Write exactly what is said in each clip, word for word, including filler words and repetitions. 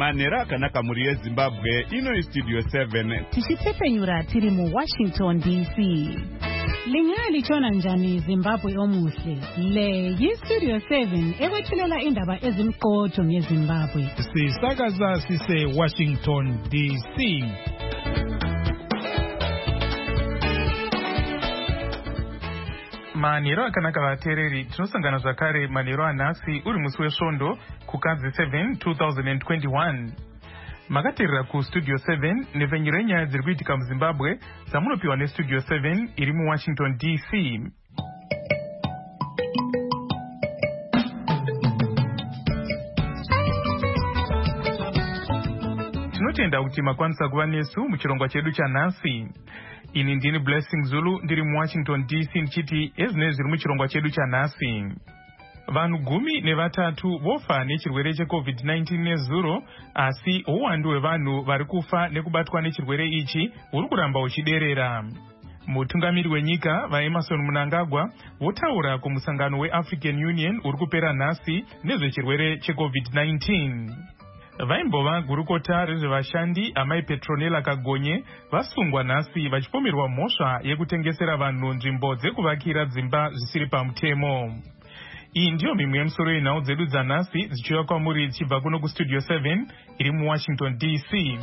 Manera kanaka muri Zimbabwe ino Studio seven. Tichitepenyura tiri mu Washington D C. Lingali chona njani Zimbabwe omuhle. Le yi Studio seven ewethulela indaba ezimqotho ngeZimbabwe. Sisakaza sise Washington D C. Maniro akanaka vatereri tinosangana zvakare maniro anhasi uri musi wesvondo kukadzi seven twenty twenty-one. Makateerera ku Studio seven nepfenyuro yenyaya dziri kuitika muZimbabwe dzamunopiwa neStudio seven iri muWashington D C. Tinotenda kuti makwanisa kuva nesu muchirongwa chedu chanhasi. Ini ndini Blessing Zulu ndiri muWashington D C ndichiti ezvinenge zviri muchirongwa chedu chanhasi. Vanhu gumi nevatatu vofa nechirwere cheCovid nineteen nezuro, asi uwandu hwevanhu vari kufa nekubatwa nechirwere ichi uri kuramba uchiderera. Mutungamiri wenyika vaEmmerson Mnangagwa votaura kumusangano weAfrican Union uri kupera nhasi nezvechirwere cheCovid nineteen. Vaimbova gurukota rezvevashandi amai Petronella Kagonye vasungwa nhasi vachipomerwa mhosva yekutengesera vanhu nzvimbo dzekuvakira dzimba zvisiri pamutemo. Iyi ndiyo mimwe yemusoro yenhau dzedu dzanhasi dzichiuya kwamuri dzichibva kuno kuStudio seven iri muWashington D C.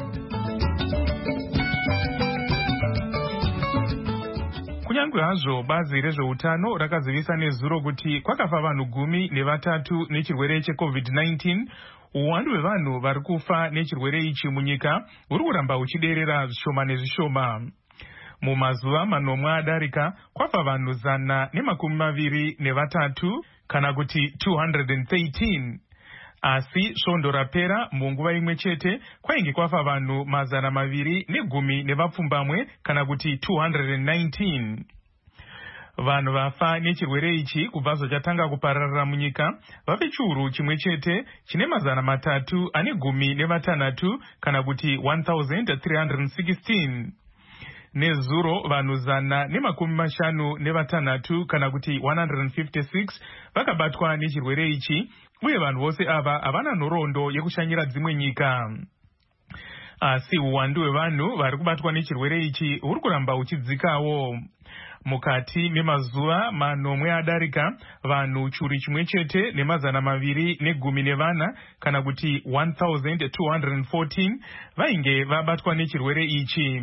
Kunyange hazvo bazi rezveutano rakazivisa nezuro kuti kwakafa vanhu gumi nevatatu nechirwere cheCovid nineteen, uwandu hwevanhu vari kufa nechirwere ichi munyika uri kuramba uchiderera zvishoma nezvishoma. Mumazuva manomwe adarika kwafa vanhu zana nemakumi maviri nevatatu kana kuti two hundred thirteen. Asi svondo rapera munguva imwe chete kwainge kwafa vanhu mazana maviri negumi nevapfumbamwe kana kuti two hundred nineteen. Vanhu vafa nechirwere ichi kubva zvachatanga kupararira munyika vave chiuru chimwe chete chine mazana matatu ane gumi nevatanhatu kana kuti one thousand three hundred sixteen. Nezuro vanhu zana nemakumi mashanu nevatanhatu kana kuti one hundred fifty-six vakabatwa nechirwere ichi, uye vanhu vose ava havana nhoroondo yekushanyira dzimwe nyika. Asi uwandu hwevanhu vari kubatwa nechirwere ichi uri kuramba uchidzikawo. Mukati memazuva manomwe adarika vanhu chiuru chimwe chete nemazana maviri negumi nevana kana kuti one thousand two hundred fourteen vainge vabatwa nechirwere ichi.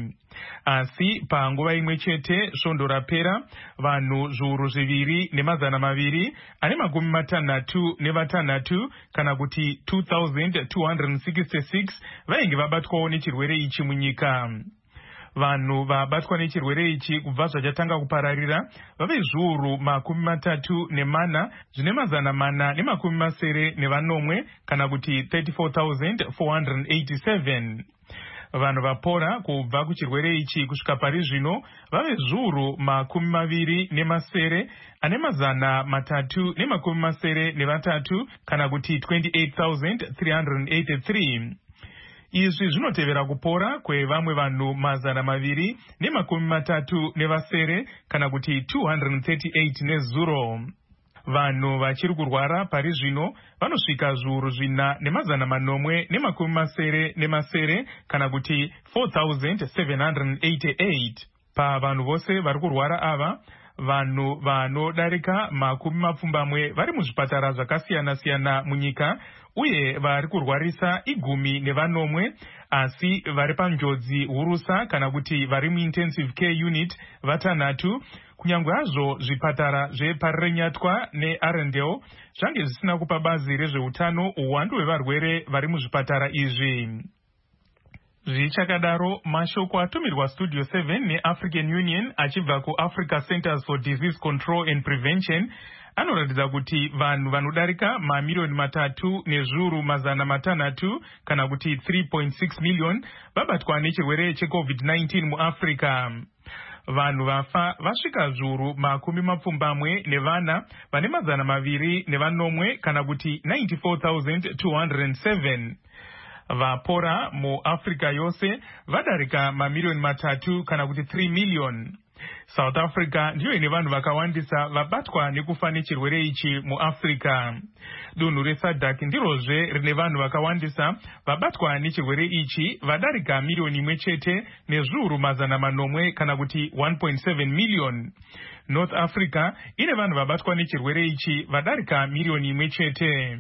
Asi panguva imwe chete svondo rapera vanhu zviuru zviviri nemazana maviri ane makumi matanhatu nevatanhatu kana kuti two thousand two hundred sixty-six vainge vabatwawo nechirwere ichi munyika. Vanhu vabatwa nechirwere ichi kubva zvachatanga kupararira vave zviuru makumi matatu nemana zvine mazana mana nemakumi masere nevanomwe kana kuti thirty-four thousand four hundred eighty-seven. Vanhu vapora kubva kuchirwere ichi kusvika pari zvino vave zviuru makumi maviri nemasere ane mazana matatu nemakumi masere nevatatu kana kuti twenty-eight thousand three hundred eighty-three. Izvi zvinotevera kupora kwevamwe vanhu mazana maviri nemakumi matatu nevasere kana kuti two hundred thirty-eight nezuro. Vanhu vachiri kurwara pari zvino vanosvika zviuru zvina nemazana manomwe nemakumi masere nemasere kana kuti four thousand seven hundred eighty-eight. Pavanhu vose vari kurwara ava, vanhu vanodarika makumi mapfumbamwe vari muzvipatara zvakasiyana-siyana munyika, uye vari kurwarisa igumi nevanomwe, asi vari panjodzi hurusa kana kuti vari muintensive care unit vatanhatu. Kunyange hazvo zvipatara zveParirenyatwa neArendelle zvange zvisina kupa bazi rezveutano uwandu hwevarwere vari muzvipatara izvi. Zvichakadaro, mashoko atumirwa Studio seven neAfrican Union achibva kuAfrica Centers for Disease Control and Prevention anoratidza kuti vanhu vanodarika mamiliyoni matatu nezviuru mazana matanhatu kana kuti three point six million vabatwa nechirwere cheCovid nineteen muAfrica. Vanhu vafa vasvika zviuru makumi mapfumbamwe nevana vane mazana maviri nevanomwe kana kuti ninety-four thousand two hundred seven. Vapora muAfrica yose vadarika mamiliyoni matatu kana kuti three million. South Africa ndiyo ine vanhu vakawandisa vabatwa nekufa nechirwere ichi muAfrica. Dunhu reSADC ndirozve rine vanhu vakawandisa vabatwa nechirwere ichi vadarika milioni imwe chete nezviuru mazana manomwe kana kuti one point seven million. North Africa ine vanhu vabatwa nechirwere ichi vadarika milioni imwe chete.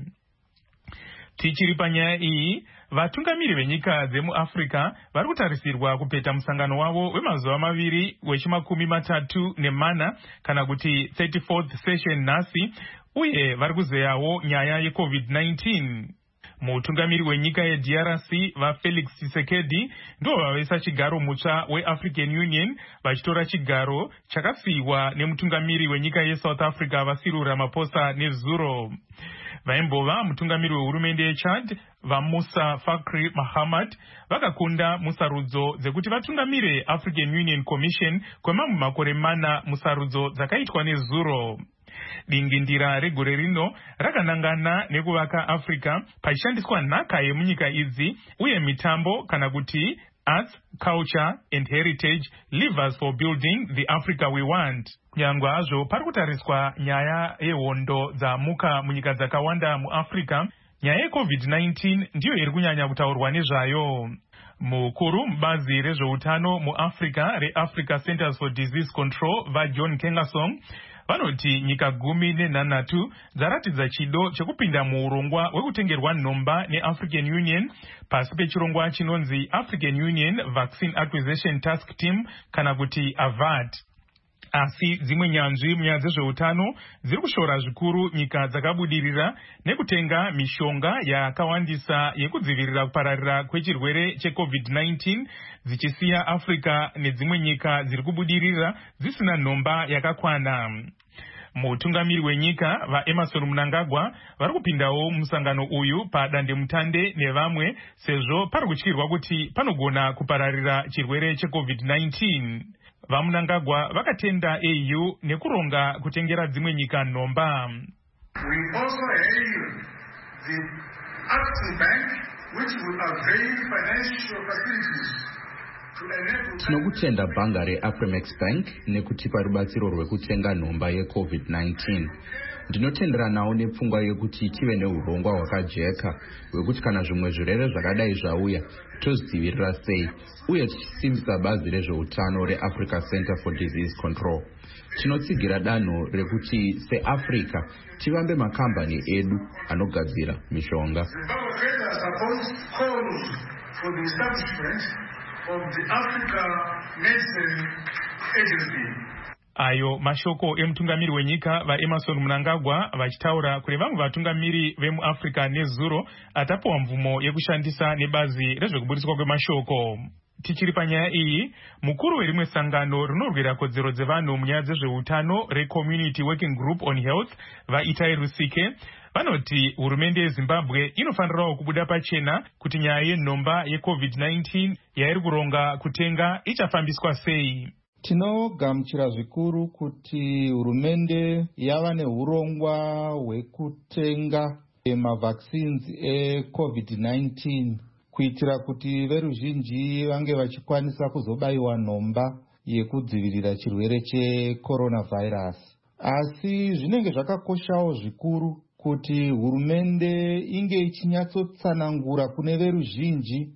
Tichiri panyaya iyi, vatungamiri venyika dzemuAfrica vari kutarisirwa kupeta musangano wavo wemazuva maviri wechimakumi matatu nemana kana kuti thirty-fourth session nhasi, uye vari kuzeyawo nyaya yeCovid nineteen. Mutungamiri wenyika yeD R C vaFelix Tshisekedi ndo vavesa chigaro mutsva weAfrican Union vachitora chigaro chakasiyiwa nemutungamiri wenyika yeSouth Africa vaCyril Ramaphosa nezuro. Vaimbova mutungamiri wehurumende yeChad vaMusa Fakri Mahamat vakakunda musarudzo dzekuti vatungamire African Union Commission kwemamwe makore mana musarudzo dzakaitwa nezuro. Dingindira regore rino rakanangana nekuvaka Africa pachishandiswa nhaka yemunyika idzi uye mitambo kana kuti arts, culture and heritage levers for building the Africa we want. Nyangwa hazvo pari kutariswa nyaya yehondo dzamuka munyika dzakawanda muAfrica, nyaya yeCovid nineteen ndiyo iri kunyanya kutaurwa nezvayo. Mukuru mubazi rezveutano muAfrica reAfrica Centers for Disease Control vaJohn Kengasong vanoti nyika gumi nenhanhatu dzaratidza chido chekupinda muurongwa hwekutengerwa nhomba neAfrican Union pasi pechirongwa chinonzi African Union Vaccine Acquisition Task Team kana kuti A V A T. Asi dzimwe nyanzvi munyaya dzezveutano dziri kushora zvikuru nyika dzakabudirira nekutenga mishonga yakawandisa yekudzivirira kupararira kwechirwere cheCovid nineteen, dzichisiya Africa nedzimwe nyika dziri kubudirira dzisina nhomba yakakwana. Mutungamiri wenyika vaEmerson Mnangagwa vari kupindawo musangano uyu padandemutande nevamwe sezvo pari kutyirwa kuti panogona kupararira chirwere cheCovid nineteen. VaMnangagwa vakatenda A U nekuronga kutengera dzimwe nyika nhomba. We also hail the African Bank which will avail financial facilities. Tinokutenda bhanga reAfrimex Bank nekutipa rubatsiro rwekutenga nhomba yeCovid nineteen. Ndinotenderanawo nepfungwa yekuti tive neurongwa hwakajeka hwekuti kana zvimwe zvirwere zvakadai zvauya tozvidzivirira sei, uye tichisimbisa bazi rezveutano reAfrica Center for Disease Control. Tinotsigira danho rekuti seAfrica tivambe makambani edu anogadzira mishonga. Of the Africa Medicine Agency. Ayo mashoko emutungamiri wenyika vaEmerson Mnangagwa vachitaura kune vamwe vatungamiri vemuAfrica nezuro atapuwa mvumo yekushandisa nebazi rezvekuburiswa kwemashoko. Tichiri panyaya iyi, mukuru werimwe sangano rinorwira kodzero dzevanhu munyaya dzezveutano reCommunity Working Group on Health vaItai Rusike vanoti hurumende yeZimbabwe inofanirawo kubuda pachena kuti nyaya yenhomba yeCovid nineteen yairi kuronga kutenga ichafambiswa sei. Tinogamuchira zvikuru kuti hurumende yava neurongwa hwekutenga mavaccines eCovid nineteen kuitira kuti veruzhinji vange vachikwanisa kuzobayiwa nhomba yekudzivirira chirwere checoronavirus. Asi zvinenge zvakakoshawo zvikuru kuti hurumende inge ichinyatsotsanangura kune veruzhinji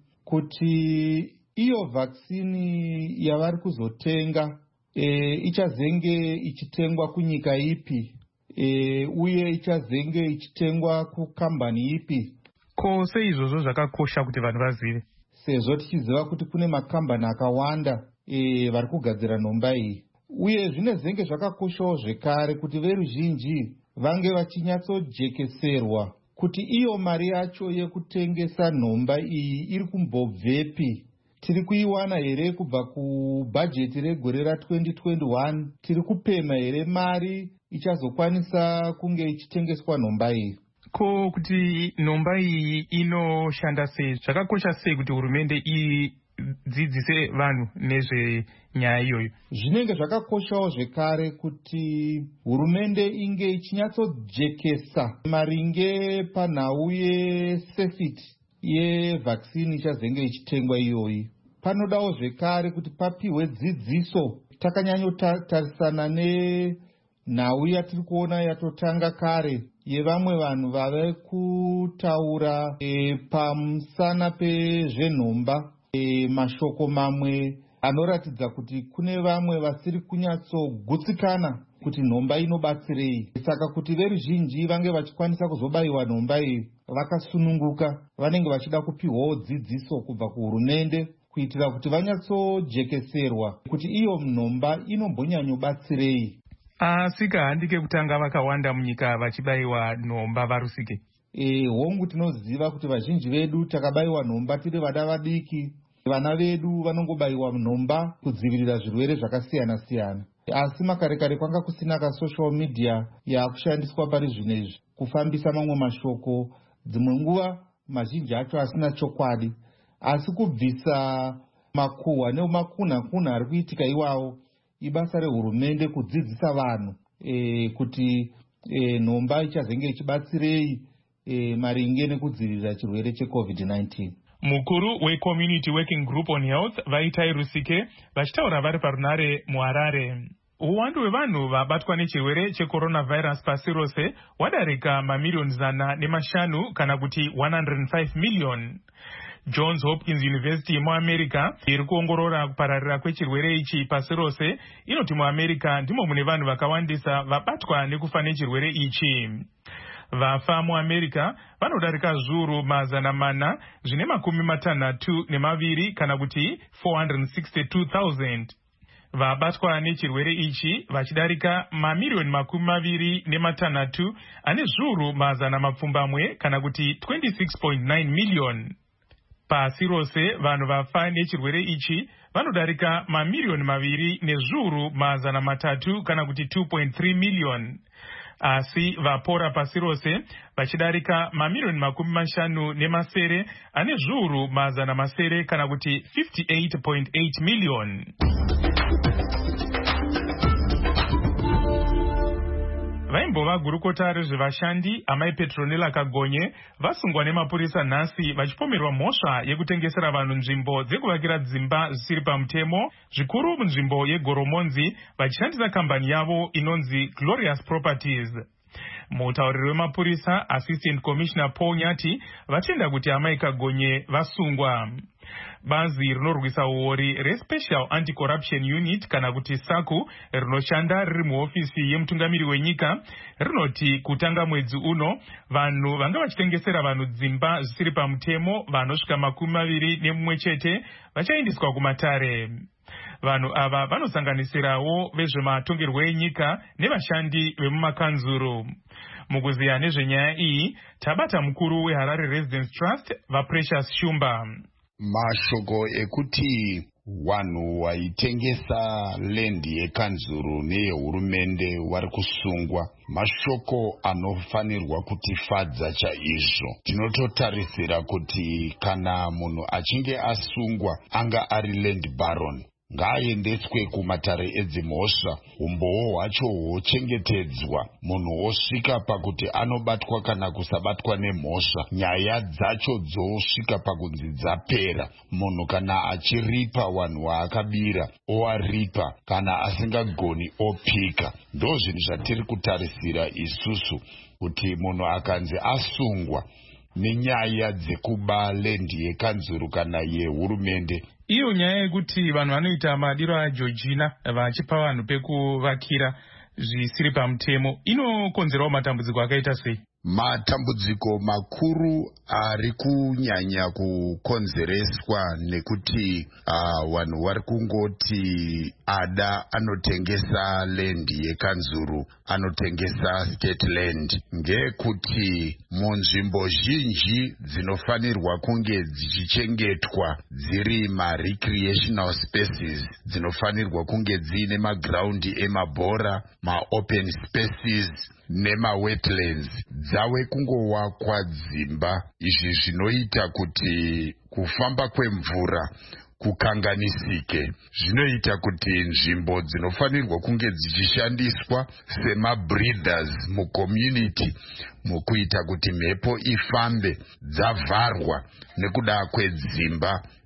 kuti iyo vaccine yavari kuzotenga e, ichazenge ichitengwa kunyika ipi e, uye ichazenge ichitengwa kukambani ipi. Ko seizvozvo zvakakosha kuti vanhu vazive, sezvo tichiziva kuti kune makambani akawanda e, vari kugadzira nhomba iyi, uye zvinezenge zvakakoshawo zvekare kuti veruzhinji vange vachinyatsojekeserwa kuti iyo mari yacho yekutengesa nhomba iyi iri kumbobvepi. Tiri kuiwana here kubva kubhajeti regore ra twenty twenty-one? Tiri kupema here mari ichazokwanisa kunge ichitengeswa nhomba iyi? Ko kuti nhomba iyi inoshanda sei, zvakakosha sei kuti hurumende idzidzise vanhu nezvenyaya iyoyo? Zvinenge zvakakoshawo zvekare kuti hurumende inge ichinyatsojekesa maringe panhau yesafety yevaccine ichazenge ichitengwa iyoyi. Panodawo zvekare kuti papiwe dzidziso takanyanyotarisana nenhau yatiri kuona yatotanga kare yevamwe vanhu vave kutaura e, pamusana pezvenhomba e, mashoko mamwe anoratidza kuti kune vamwe vasiri kunyatsogutsikana kuti nhomba inobatsirei. Saka kuti veruzhinji vange vachikwanisa kuzobayiwa nhomba iyi vakasununguka, vanenge vachida kupiwawo dzidziso kubva kuhurumende kuitira kuti vanyatsojekeserwa kuti iyo nhomba inombonyanyobatsirei. Asi kahandike kutanga vakawanda munyika vachibayiwa nhomba varusike. E, hongu tinoziva kuti vazhinji vedu takabayiwa nhomba tiri vana vadiki. Vana vedu vanongobayiwa nhomba kudzivirira zvirwere zvakasiyana siyana. Asi makare kare kwanga kusina ka social media yakushandiswa pari zvinezvi kufambisa mamwe mashoko, dzimwe nguva mazhinji acho asina chokwadi, asi kubvisa makuhwa nemakunha-kunha ari kuitika iwawo ibasa rehurumende kudzidzisa vanhu e, kuti e, nhomba ichazenge ichibatsirei e, maringe nekudzivirira chirwere checovid nineteen. Mukuru weCommunity Working Group on Health Vaitai Rusike vachitaura vari parunare muHarare. Uwandu hwevanhu vabatwa nechirwere checoronavirus pasi rose wadarika mamiliyoni zana nemashanu kana kuti one hundred five million. Johns Hopkins University muAmerica iri kuongorora kupararira kwechirwere ichi pasi rose inoti muAmerica ndimo mune vanhu vakawandisa vabatwa nekufa nechirwere ichi. Vafa muAmerica vanodarika zviuru mazana mana zvine makumi matanhatu nemaviri kana kuti four hundred sixty-two thousand. Vabatwa nechirwere ichi vachidarika mamiliyoni makumi maviri nematanhatu ane zviuru mazana mapfumbamwe kana kuti twenty-six point nine million. Pasi rose vanhu vafa nechirwere ichi vanodarika mamiliyoni maviri nezviuru mazana matatu kana kuti two point three million. Asi vapora pasi rose vachidarika mamiliyoni makumi mashanu nemasere ane zviuru mazana masere kana kuti fifty-eight point eight million. Vaimbova gurukota rezvevashandi amai Petronella Kagonye vasungwa nemapurisa nhasi vachipomerwa mhosva yekutengesera vanhu nzvimbo dzekuvakira dzimba zvisiri pamutemo, zvikuru munzvimbo yeGoromonzi vachishandisa kambani yavo inonzi Glorious Properties. Mutauriri wemapurisa Assistant Commissioner Paul Nyati vatenda kuti amai Kagonye vasungwa. Bazi rinorwisa uori reSpecial Anti-Corruption Unit kana kuti SACU rinoshanda riri muofisi yemutungamiri wenyika rinoti kutanga mwedzi uno vanhu vanga vachitengesera vanhu dzimba zvisiri pamutemo vanosvika makumi maviri nemumwe chete vachaindiswa kumatare. Vanhu ava vanosanganisirawo vezvematongerwo enyika nevashandi vemumakanzuro. Mukuziya nezvenyaya iyi tabata mukuru weHarare Residence Trust vaPrecious Shumba. Mashoko ekuti vanhu vaitengesa lendi yekanzuru neyehurumende vari kusungwa mashoko anofanirwa kutifadza chaizvo. Tinototarisira kuti kana munhu achinge asungwa anga ari land baron ngaaendeswe kumatare edzimhosva, umbowo hwacho hwochengetedzwa, munhu osvika pakuti anobatwa kana kusabatwa nemhosva, nyaya dzacho dzosvika pakunzi dzapera. Munhu kana achiripa wanhu waakabira owaripa, kana asingagoni opika. Ndo zvinhu zvatiri kutarisira isusu kuti munhu akanzi asungwa nenyaya dzekuba lendi yekanzuru kana yehurumende. Iyo nyaya yekuti vanhu vanoita madiro aJeorgina vachipa vanhu pekuvakira zvisiri pamutemo inokonzerawo matambudziko akaita sei? Matambudziko makuru ari kunyanya kukonzereswa nekuti uh, vanhu vari kungoti ada anotengesa lendi yekanzuru, anotengesa state land, ngekuti munzvimbo zhinji dzinofanirwa kunge dzichichengetwa dziri ma-recreational spaces, dzinofanirwa kunge dziine magraundi emabhora, ma-open spaces nema-wetlands, dzave kungowakwa dzimba. Izvi zvinoita kuti kufamba kwemvura kukanganisike. Zvinoita kuti nzvimbo dzinofanirwa kunge dzichishandiswa sema-breathers mucommunity mukuita kuti mhepo ifambe dzavharwa nekuda kwedzimba.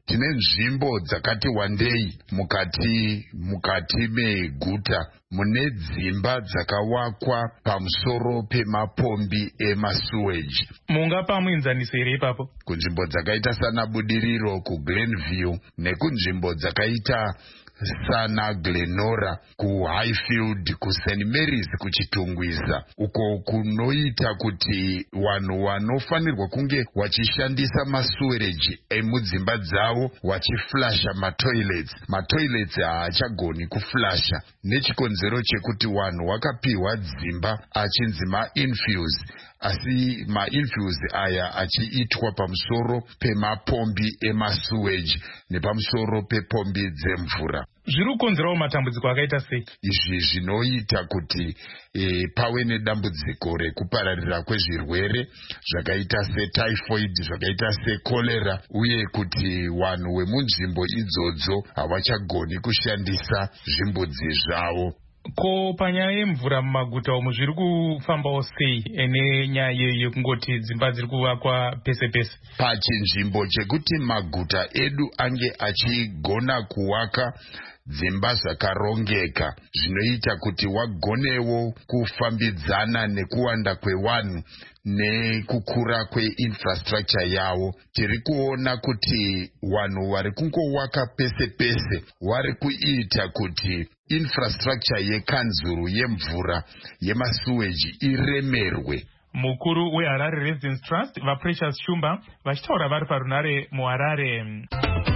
tine nzvimbo dzakati wandei mukati mukati meguta mune dzimba dzakawakwa pamusoro pemapombi emasuweji. Mungapa muenzaniso here ipapo? Kunzvimbo dzakaita sana Budiriro kuGlenview nekunzvimbo dzakaita sana Glenora kuHighfield kuSaint Mary's kuchitungwiza, uko kunoita kuti vanhu vanofanirwa kunge vachishandisa masuwereji emudzimba dzavo vachiflasha matoilets matoilets haachagoni kuflasha nechikonzero chekuti vanhu vakapiwa dzimba achinzi mainfuse, asi mainfuse aya achiitwa pamusoro pemapombi emasuweji nepamusoro pepombi dzemvura. Zviri kukonzerawo matambudziko akaita sei? Izvi zvinoita kuti e, pave nedambudziko rekupararira kwezvirwere zvakaita setyphoid, zvakaita sekolera, uye kuti vanhu vemunzvimbo idzodzo havachagoni kushandisa zvimbudzi zvavo. Ko panyaya yemvura mumaguta umu zviri kufambawo sei nenyaya yekungoti dzimba dziri kuvakwa pese pese? Pachinzvimbo chekuti maguta edu ange achigona kuwaka dzimba zvakarongeka zvinoita kuti wagonewo kufambidzana nekuwanda kwevanhu nekukura kweinfrastructure yavo. Tiri kuona kuti vanhu vari kungowaka pese pese vari kuita kuti infrastructure yekanzuru yemvura yemasuweji iremerwe. Mukuru weHarare Residence Trust vaPrecious Shumba vachitaura vari parunare muHarare.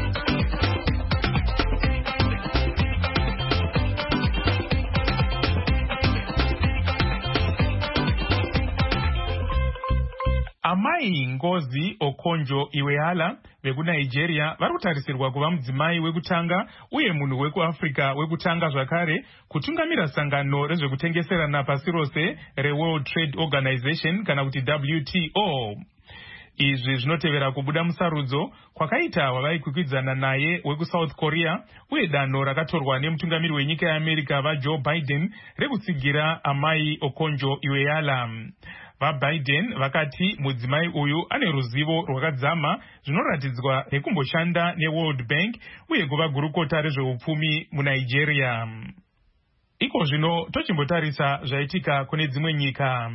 Amai Ngozi Okonjo Iweala vekuNigeria vari kutarisirwa kuva mudzimai wekutanga uye munhu wekuAfrica wekutanga zvakare kutungamira sangano rezvekutengeserana pasi rose reWorld Trade Organization kana kuti W T O. Izvi zvinotevera kubuda musarudzo kwakaita wavaikwikwidzana naye wekuSouth Korea uye danho rakatorwa nemutungamiri wenyika yeAmerica vaJoe Biden rekutsigira amai Okonjo Iweala. VaBiden vakati mudzimai uyu ane ruzivo rwakadzama zvinoratidzwa nekumboshanda neWorld Bank uye kuva gurukota rezveupfumi muNigeria. Iko zvino tochimbotarisa zvaitika kune dzimwe nyika.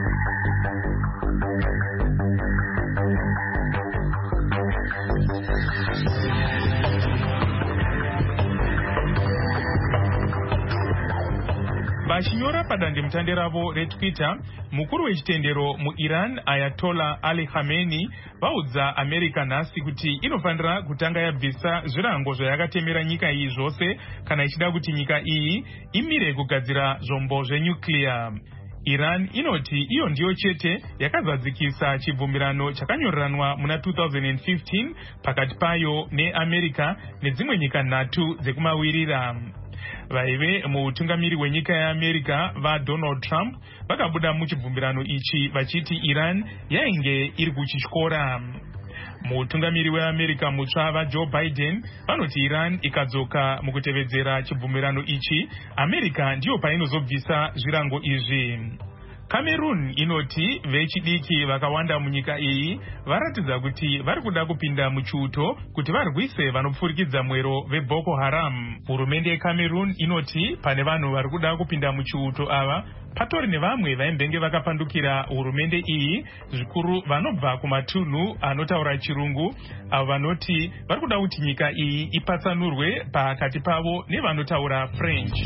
Vachinyora padandemutande ravo reTwitter, mukuru wechitendero muIran Ayatollah Ali Khamenei vaudza America nhasi kuti inofanira kutanga yabvisa zvirango zvayakatemera nyika iyi zvose kana ichida kuti nyika iyi imire kugadzira zvombo zvenyuclear. Iran inoti iyo ndiyo chete yakazadzikisa chibvumirano chakanyoreranwa muna two thousand fifteen pakati payo neAmerica nedzimwe nyika nhatu dzekumawirira. Vaive mutungamiri wenyika yeAmerica vaDonald Trump vakabuda muchibvumirano ichi vachiti Iran yainge iri kuchityora. Mutungamiri weAmerica mutsva vaJoe Biden vanoti Iran ikadzoka mukutevedzera chibvumirano ichi, America ndiyo painozobvisa zvirango izvi. Cameroon inoti vechidiki vakawanda munyika iyi varatidza kuti vari kuda kupinda muchiuto kuti varwise vanopfurikidza mwero veBoko Haram. Hurumende yeCameroon inoti pane vanhu vari kuda kupinda muchiuto ava patori nevamwe vaimbenge vakapandukira hurumende iyi, zvikuru vanobva kumatunhu anotaura chirungu, avo vanoti vari kuda kuti nyika iyi ipatsanurwe pakati pavo nevanotaura French.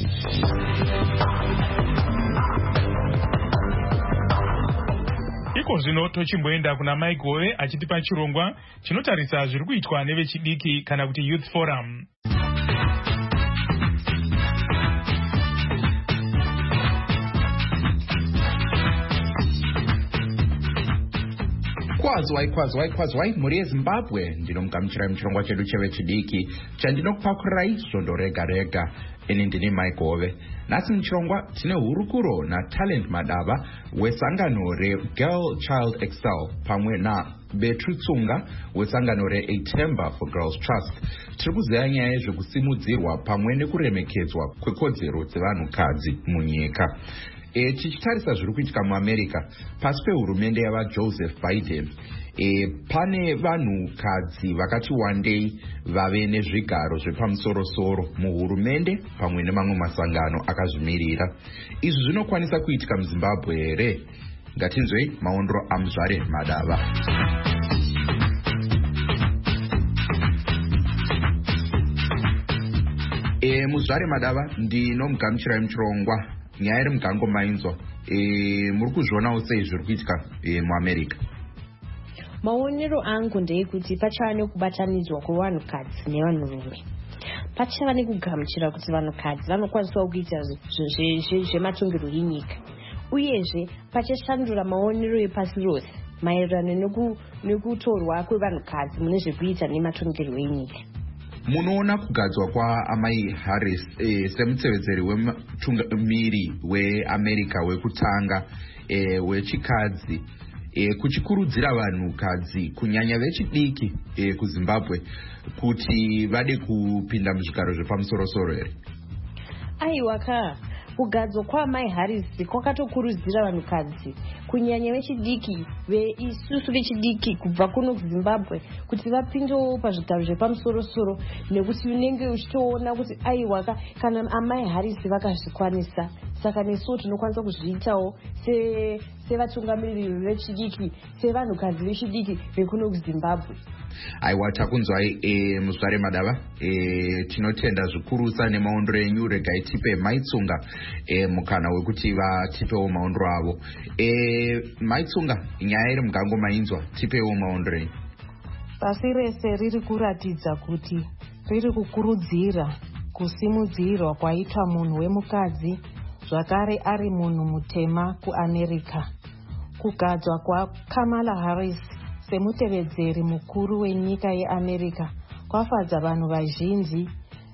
Iko zvino tochimboenda kuna Mike Gove achitipa chirongwa chinotarisa zviri kuitwa nevechidiki kana kuti Youth Forum. Kwazwai kwazwai kwazwai muri yeZimbabwe ndinomugamuchirai muchirongwa chedu chevechidiki chandinokupakurai svondo rega rega. Ini ndini Mike Gove. Nhasi muchirongwa tine hurukuro naTalent Madava wesangano reGirl Child Excel pamwe naBetru Tsunga wesangano reAtember for Girls Trust. Tiri kuziva nyaya yezvekusimudzirwa pamwe nekuremekedzwa kwekodzero dzevanhukadzi munyika. e, tichitarisa zviri kuitika muamerica pasi pehurumende yavaJoseph Biden, e, pane vanhukadzi vakati wandei vave nezvigaro zvepamusorosoro muhurumende pamwe nemamwe masangano akazvimirira. Izvi zvinokwanisa kuitika muZimbabwe here? Ngatinzwei maondro aMuzvare Madava. E, Muzvare Madava, ndinomugamuchirai muchirongwa. Nyaya iri mugango mainzwa. E, muri kuzvionawo sei zviri kuitika e, muAmerica? Maonero angu ndeyekuti pachava nekubatanidzwa kwevanhukadzi nevanhurume. Pachava nekugamuchira kuti vanhukadzi vanokwanisa kuita zvematongero enyika. Uyezve pachashandura maonero epasi rose maererano nekutorwa kwevanhukadzi mune zvekuita nematongero enyika. Munoona kugadzwa kwaamai Harris e, semutsevedzeri wemutungamiri weAmerica wekutanga e, wechikadzi e, kuchikurudzira vanhukadzi kunyanya vechidiki e, kuZimbabwe kuti vade kupinda muzvigaro zvepamusorosoro here? Aiwa ka kugadzwa kwaamai Harris kwakatokurudzira vanhukadzi kunyanya vechidiki veisusu vechidiki kubva kuno kuZimbabwe kuti vapindewo pazvigaro zvepamusorosoro, nekuti unenge uchitoona kuti aiwa kana amai Harris vakazvikwanisa, saka nesuwo tinokwanisa kuzviitawo sevatungamiriri vechidiki, sevanhukadzi vechidiki vekuno kuZimbabwe. Aiwa, takunzwai e, Muzvare Madava. E, tinotenda zvikurusa nemaondro enyu. Regai tipe Maitsunga e, mukana wekuti vatipewo maondro avo. E, Maitsunga, nyaya iri mugango mainzwa, tipewo maondro enyu. Pasi rese riri kuratidza kuti riri kukurudzira kusimudzirwa kwaitwa munhu wemukadzi, zvakare ari munhu mutema kuAmerica. Kugadzwa kwaKamala Harris semutevedzeri mukuru wenyika yeAmerica kwafadza vanhu vazhinji,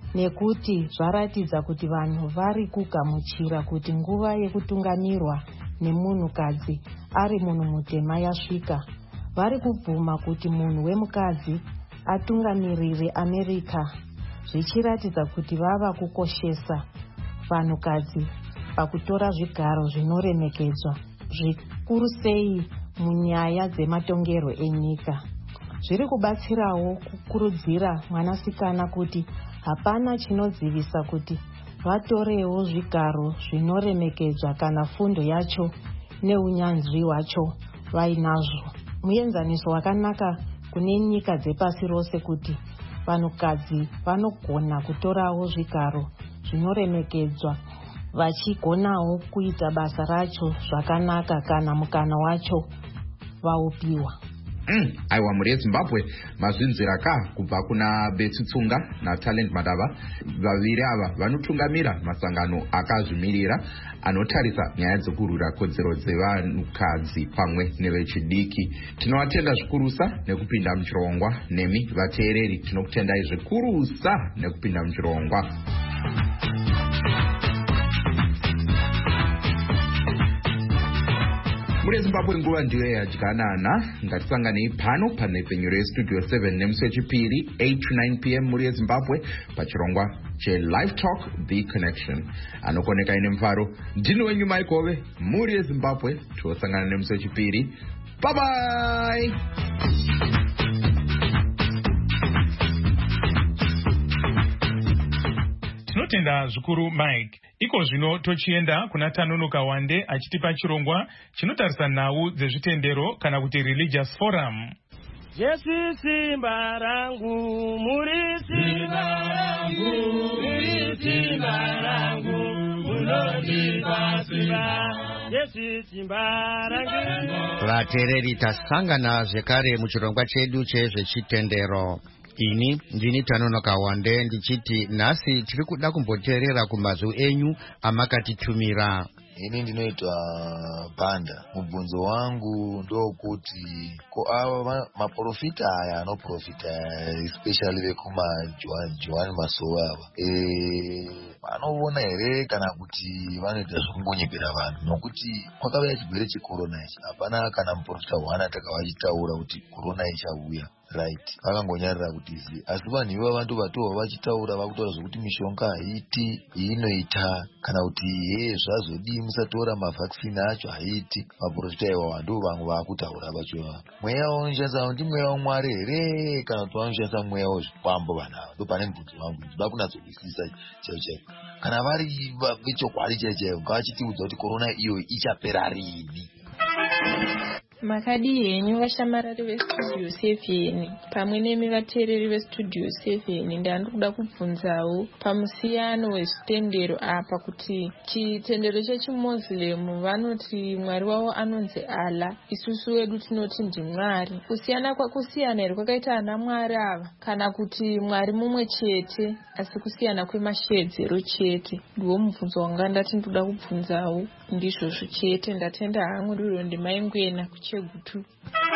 nekuti zvaratidza kuti vanhu vari kugamuchira kuti nguva yekutungamirwa nemunhukadzi ari munhu mutema yasvika. Vari kubvuma kuti munhu wemukadzi atungamirire America, zvichiratidza kuti vava kukoshesa vanhukadzi pakutora zvigaro zvinoremekedzwa, zvikuru sei munyaya dzematongero enyika. Zviri kubatsirawo kukurudzira mwanasikana kuti hapana chinodzivisa kuti vatorewo zvigaro zvinoremekedzwa kana fundo yacho neunyanzvi hwacho vainazvo. Muenzaniso wakanaka kune nyika dzepasi rose kuti vanhukadzi vanogona kutorawo zvigaro zvinoremekedzwa, vachigonawo kuita basa racho zvakanaka kana mukana wacho vaupiwa. Mm, aiwa, muri yeZimbabwe mazvinzira ka kubva kuna Betsutsunga naTalent Madava. Vaviri ava vanotungamira masangano akazvimirira anotarisa nyaya dzekurwira kodzero dzevanhukadzi pamwe nevechidiki. Tinovatenda zvikurusa nekupinda muchirongwa. Nemi vateereri tinokutendai zvikurusa nekupinda muchirongwa. Muri Zimbabwe nguva ndiyo yadyanana. Ngatisanganei pano panhepfenyu restudio seven nemusi wechipiri eight to nine p m muri yeZimbabwe pachirongwa cheLive Talk The Connection. Anokoneka ine mfaro ndino wenyu Maikove muri yeZimbabwe. Tosangana nemusi wechipiri. Bye bye. Tinotenda zvikuru Mike. Iko zvino tochienda kuna Tanonoka Wande achitipa chirongwa chinotarisa nhau dzezvitendero kana kuti religious forum. Jesu simba rangu, muri simba rangu, muri simba rangu, munondipa simba. Jesu simba rangu. Vateereri, tasangana zvekare muchirongwa chedu chezvechitendero. Ini ndini Tanonoka Wande ndichiti nhasi tiri kuda kumboteerera kumazwi enyu amakatitumira. Ini ndinoitwa Banda. Mubvunzo wangu ndokuti ko ava maprofita aya anoprofita especially vekuma Joan Masowe ava eh vanoona here kana kuti vanoita zvekungonyepera vanhu, nokuti kwakauya chirwere chekorona ichi hapana kana muprofita one atakavachitaura kuti korona ichauya. right vakangonyarira kuti zi asi vanhu iva vantu vatova vachitaura vakutaura zvokuti mishonga haiti inoita kana kuti he zvazodii musatora mavhaksini acho haiti. Maprofita iwawa ndo vamwe vakutaura vachiva mweya unoshandisa ndi mweya wamwari here kana kuti vanoshandisa mweya wezvikwambo vanhu ava. Ndo pane mubvunzo wangu ndoda kunatsonzwisisa chaivo chaivo kana vari vechokwadi chaivo chaivo ngavachitiudza kuti korona iyo ichapera rini. Makadi henyu vashamarari vestudio seven pamwe nemi vateereri vestudio seven ndandikuda kubvunzawo pamusiyano wezvitendero apa kuti chitendero chechimozilemu vanoti mwari wavo anonzi Allah, isusu wedu tinoti ndimwari. Kusiyana kwakusiyana here kwakaita ana mwari ava kana kuti mwari mumwe chete asi kusiyana kwemashedzero chete? Ndiwo mubvunzo wanga ndati ndikuda kubvunzawo ndizvozvo chete. Ndatenda hangu riro ndimaingwena kuchegutu.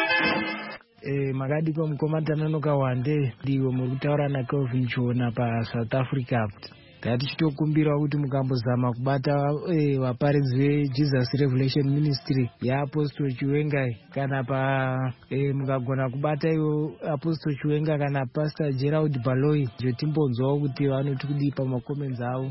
Eh, makadi kwa mkomata Kawande ndiwo muri kutaura naKelvin Jona pa South Africa. Tati chitokumbira kuti mukambozama kubata eh, vaparidzi veJesus Revelation Ministry yaApostle Chiwenga kana pa eh, mukagona kubata iwo Apostle Chiwenga kana Pastor Gerald Baloyi jotimbonzwawo kuti vanoti kudii pamakomenzi avo.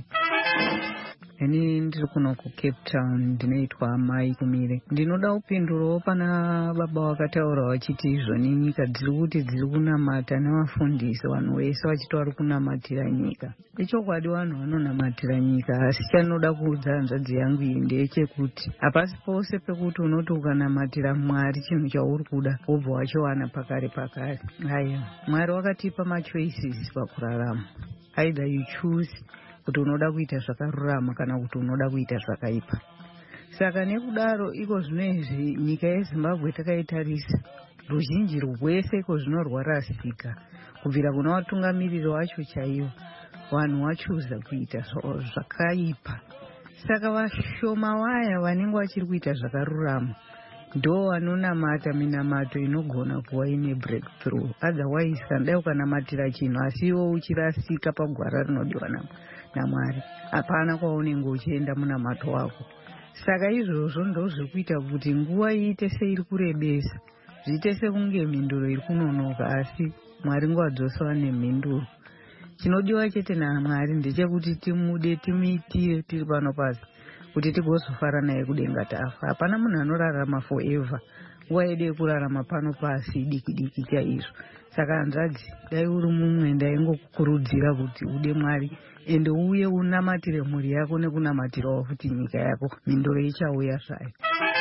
Ini ndiri kuno ku Cape Town ndinoitwa Mai Kumire. Ndinoda upinduro pana baba wakataura wachiti izvoni nyika dziri kuti dziri kunamata nevafundisi vanhu vese vachiti vari kunamatira nyika. Ichokwadi vanhu vanonamatira nyika asi chanoda kuudza hanzvadzi yangu iyi ndechekuti hapasi pose pekuti unoti ukanamatira Mwari chinhu chauri kuda wobva wachiwana pakare pakare. Haiwa, Mwari wakatipa machoices pakurarama. Either you choose kuti unoda kuita zvakarurama kana kuti unoda kuita zvakaipa. Saka nekudaro iko zvinezvi nyika yeZimbabwe takaitarisa ruzhinji rwese iko zvinorwarasika kubvira kuna vatungamiriri vacho chaivo vanhu vachuza kuita zvakaipa. Saka vashoma vaya vanenge vachiri kuita zvakarurama ndo vanonamata minamato inogona kuva ine breakthrough. Otherwise kandai ukanamatira chinhu asi iwo uchirasika pagwara rinodiwa naMwari hapana kwaunenge uchienda munamato wako. Saka izvozvo ndo zviri kuita kuti nguva iite seiri kurebesa, zviite sekunge mhinduro iri kunonoka asi Mwari nguva dzose ane mhinduro. Chinodiwa chete naMwari ndechekuti timude timuitire tiri pano pasi kuti tigozofara naye kudenga tafa. Hapana munhu anorarama forever. Nguva yedu yekurarama pano pasi diki diki chaizvo. Saka hanzvadzi dai uri mumwe ndaingokukurudzira kuti ude Mwari ende uye unamatire mhuri yako nekunamatirawo futi nyika yako, mhinduro ichauya zvayo.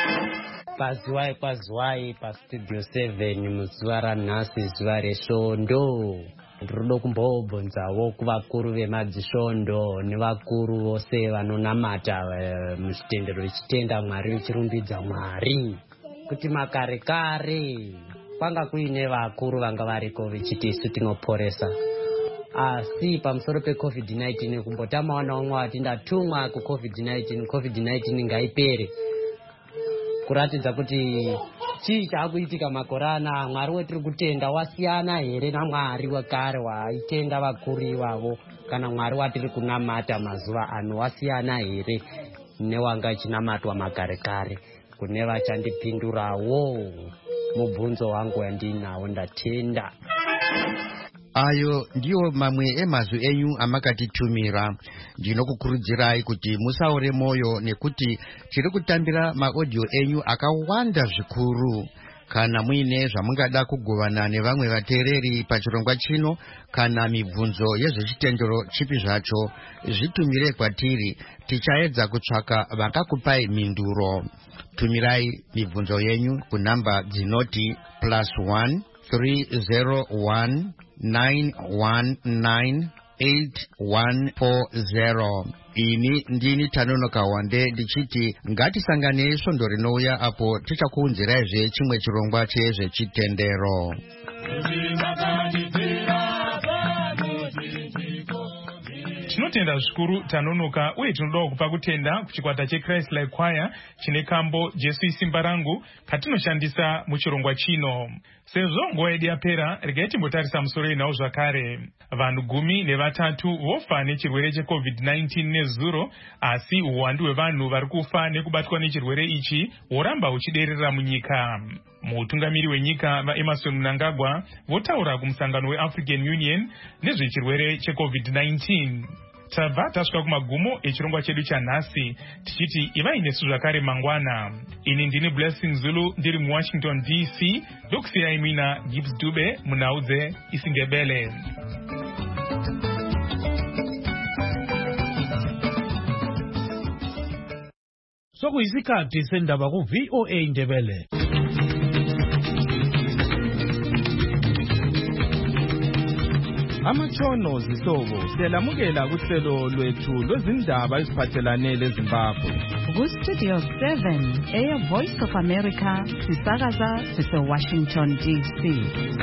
Pazuwai pazuwai pastudio seven muzuva ranhasi zuva resvondo ndinoda kumbobvunzawo kuvakuru vemadzisvondo nevakuru vose vanonamata muchitendero ichitenda Mwari ichirumbidza Mwari kuti makare kare kwanga kuine vakuru vanga variko vichiti isu tinoporesa asi pamusoro pecovid nineteen kumbotamawo naumwe wati ndatumwa kucovid nineteen covid nineteen ngaipere kuratidza kuti chii chaakuitika makore ana Mwari wetiri kutenda wasiyana here naMwari wekare waitenda vakuru ivavo kana Mwari watiri kunamata mazuva ano wasiyana here newanga chinamatwa makare kare? Kune vachandipindurawo mubvunzo wangu wandinawo ndatenda. Ayo ndiwo mamwe emazwi enyu amakatitumira. Ndinokukurudzirai kuti musaore moyo nekuti tiri kutambira maaudio enyu akawanda zvikuru. Kana muine zvamungada kugovana nevamwe vateereri pachirongwa chino kana mibvunzo yezvechitendero chipi zvacho, zvitumire kwatiri, tichaedza kutsvaka vakakupai mhinduro. Tumirai mibvunzo yenyu kunamba dzinoti plus one three zero one nine one nine eight one four zero. Ini ndini Tanono Kawande ndichiti ngatisangane svondo rinouya apo tichakuunziraizve chimwe chirongwa chezvechitendero. Tinoti tinotenda zvikuru tanonoka uye tinodawo kupa kutenda kuchikwata cheChrist Like Choir chine kambo Jesu isimba rangu katinoshandisa muchirongwa chino. Sezvo nguva yedu yapera, regai timbotarisa musoro inawo zvakare. Vanhu gumi nevatatu vofa nechirwere checovid nineteen nezuro, asi uwandu hwevanhu vari kufa nekubatwa nechirwere ichi hworamba huchiderera munyika. Mutungamiri wenyika vaEmerson Mnangagwa votaura kumusangano weAfrican Union nezvechirwere checovid nineteen. Tabva tasvika kumagumo echirongwa chedu chanhasi tichiti ivai nesu zvakare mangwana. Ini ndini Blessing Zulu ndiri muWashington D C, ndokusiyai mina Gibbs Dube munhau dzeIsindebele. Sokuyisikhathi sendaba ku V O A Ndebele. Amatshono zihlobo siyalamukela kuhlelo lwethu lwezindaba eziphathelane leZimbabwe. Ku-Studio seven, Air Voice of America, sisakaza sise-Washington D C.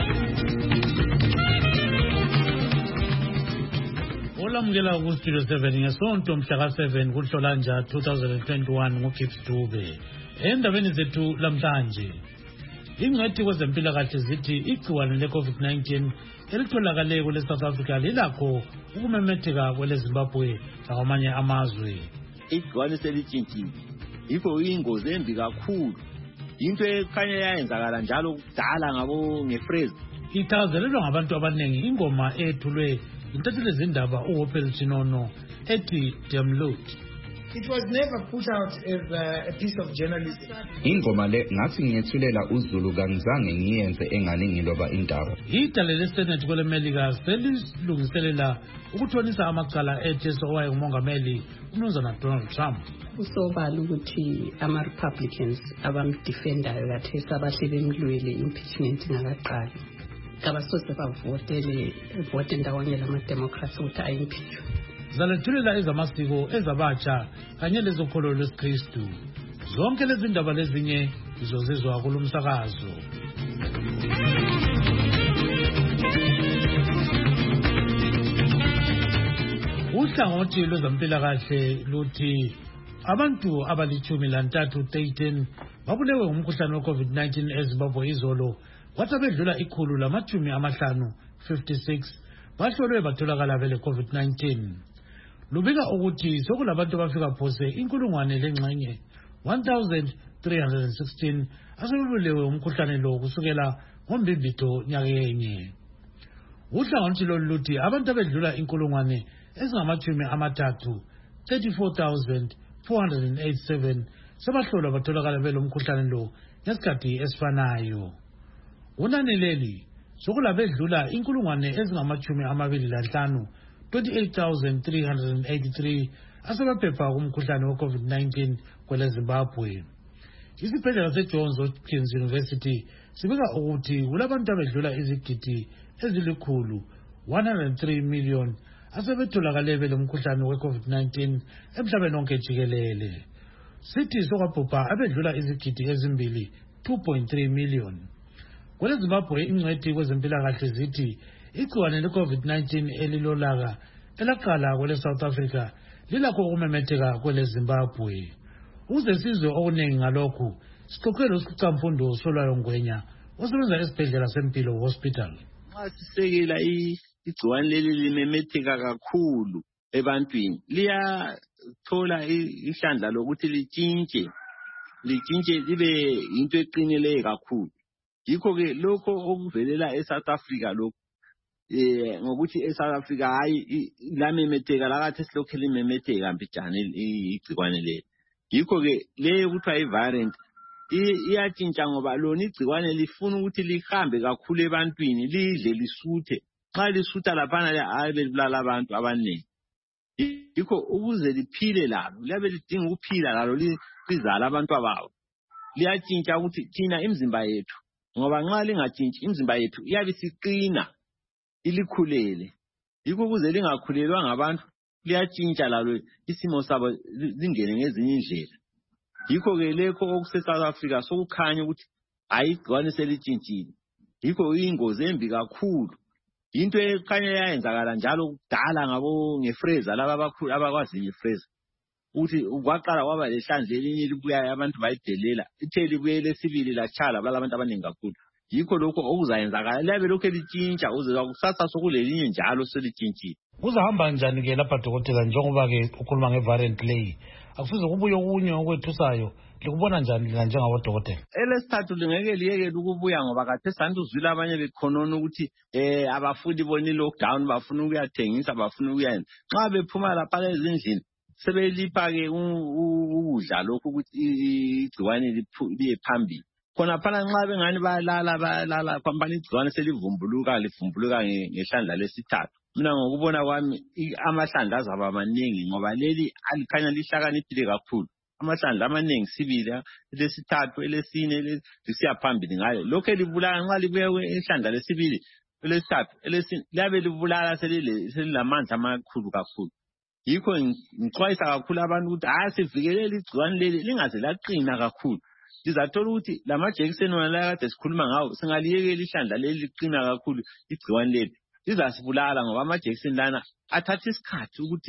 Olamukela ku-Studio seven ngesonto mhla seven kuNhlolanja two thousand twenty-one nguGibbs Dube. Endabeni zethu lamhlanje, ingcwethi kwezempilakahle zithi igciwane le-COVID nineteen elitholakale kwele South Africa lilakho ukumemetheka kwele Zimbabwe nakwamanye amazwe. Igciwane selitshintshile, yikho ingozi embi kakhulu, into ekhanya yayenzakala njalo kudala ngabo ngephrase. Ithakazelelwa ngabantu abaningi ingoma ethulwe intatheli zindaba uHopel Chinono ethi Demlut. It was never put out as a, a piece of journalism. Ingoma le ngathi ngiyethulela uZulu kangizange ngiyenze engani ngiloba indaba. Idale leSenate kwele Melika selilungiselela ukuthonisa amacala ejesu owaye umongameli uMnumzana Donald Trump. Usobala ukuthi ama Republicans abamdefendayo kathesa abahlele emlwele impeachment ngakaqali. Kabasose bavotele vote ndawonye lama Democrats ukuthi ayimpeach. Zalethulela ezamasiko ezabatsha kanye lezokholo lwesikristu. Zonke lezi ndaba lezinye izozizwa kulumsakazo. Uhlangothi lwezempilakahle luthi abantu abalichumi lantathu thirteen babulewe ngumkhuhlane weCovid nineteen eZimbabwe izolo, kwathi bedlula ikhulu lamachumi amahlanu fifty-six bahlolwe batholakala bele COVID nineteen. Lubika ukuthi sokulabantu abafika phose inkulungwane lengxenye one thousand three hundred sixteen asebebulewe umkhuhlane lo kusukela ngoMbimbitho nyaka yenye. Uhlangothi lolu luthi abantu abedlula inkulungwane ezingamachumi amathathu thirty-four thousand four hundred eighty-seven sebahlolwa batholakala belo mkhuhlane lo ngesikhathi esifanayo. Unani leli sokulabedlula inkulungwane ezingamachumi amabili lanhlanu twenty-eight thousand three hundred eighty-three asebephepha kumkhuhlane weCovid nineteen kwele Zimbabwe. Isibhedlela seJohns Hopkins University sibika ukuthi kulabantu abedlula izigidi ezilikhulu one hundred three million asebetholakale bele mkhuhlane weCovid nineteen emhlabeni wonke jikelele. Sithi sokwabhubha abedlula izigidi ezimbili two point three million. Kwele Zimbabwe ingcwethi kwezempilakahle zithi igciwane leCovid nineteen elilolaka elaqala kwele South Africa lilakho ukumemetheka kwele Zimbabwe. Uze sizwe okuningi ngalokhu sixoxele uSicamfundo Solwayo Ngwenya osebenza esibhedlela sempilo hospital. Nxa sisekela igciwane leli limemetheka kakhulu ebantwini, liyathola ihlandla lokuthi litshintshe litshintshe libe into eqinileyo kakhulu. Yikho ke lokho okuvelela eSouth Africa lokho eh ngokuthi eSouth Africa hayi lamemetheka lakathi silokho limemetheka mbijana igcikwane leli. Yikho ke leyo kuthiwa i-variant iyatshintsha ngoba lona igcikwane lifuna ukuthi lihambe kakhulu ebantwini lidle lisuthe. Xa lisutha laphana abe libulala abantu abaningi. Yikho ukuze liphile lalo liyabe lidinga ukuphila lalo lizala abantu abawo. Liyatshintsha ukuthi thina imizimba yethu ngoba nxa lingatshintshi imizimba yethu iyabe siqina ilikhulele. Yikho ukuze lingakhulelwa ngabantu liyatshintsha lalo isimo sabo lingene ngezinye indlela. Yikho ke lekho okuse South Africa sokukhanya ukuthi ayigciwane selitshintshile. Yikho ingozi embi kakhulu into ekhanya yayenzakala njalo kudala ngabo ngefreza laba abakhulu abakwazi ngefreza uthi kwaqala kwaba lehlandle elinye libuya abantu bayidelela ithe libuye lesibili lachala balabantu abaningi kakhulu yikho lokho okuzayenzakala labe lokho elitshintsha uze kusasa sokulelinye njalo selitshintshile. Kuzahamba njani ke lapha dokotela njengoba ke ukhuluma ngevariant leyi akufuze kubuye okunye okwethusayo likubona njani lina njengabodokotela? Elesithathu lingeke liyekele ukubuya ngoba khathesi santi uzwile abanye bekhonona ukuthi eh abafundi boni lockdown bafuna ukuyathengisa bafuna ukuyenza nxa bephuma lapha ezindlini sebelipha ke ukudla lokho ukuthi igciwane liye phambili khona phana nxa bengani bayalala bayalala phampani igciwane selivumbuluka livumbuluka ngehlandla lesithathu. Mina ngokubona kwami amahlandla azaba maningi ngoba leli alikhanya lihlakaniphile kakhulu. Amahlandla amaningi sibili lesithathu elesine lisiya phambili ngayo lokho elibulala nxa libuye ehlandla lesibili lesithathu elesine liyabe libulala selilamandla amakhulu kakhulu. Yikho ngixwayisa kakhulu abantu ukuthi hayi sivikelele igciwane leli lingaze laqina kakhulu. Sizathola ukuthi lamajekiseni wona la kade sikhuluma ngawo singaliyekela ihlandla leli liqina kakhulu igciwane leli lizasibulala ngoba amajekiseni lana athatha isikhathi ukuthi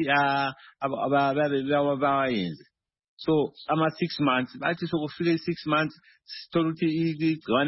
abayenze. So ama six months bathi sokufika six months sithola ukuthi igciwane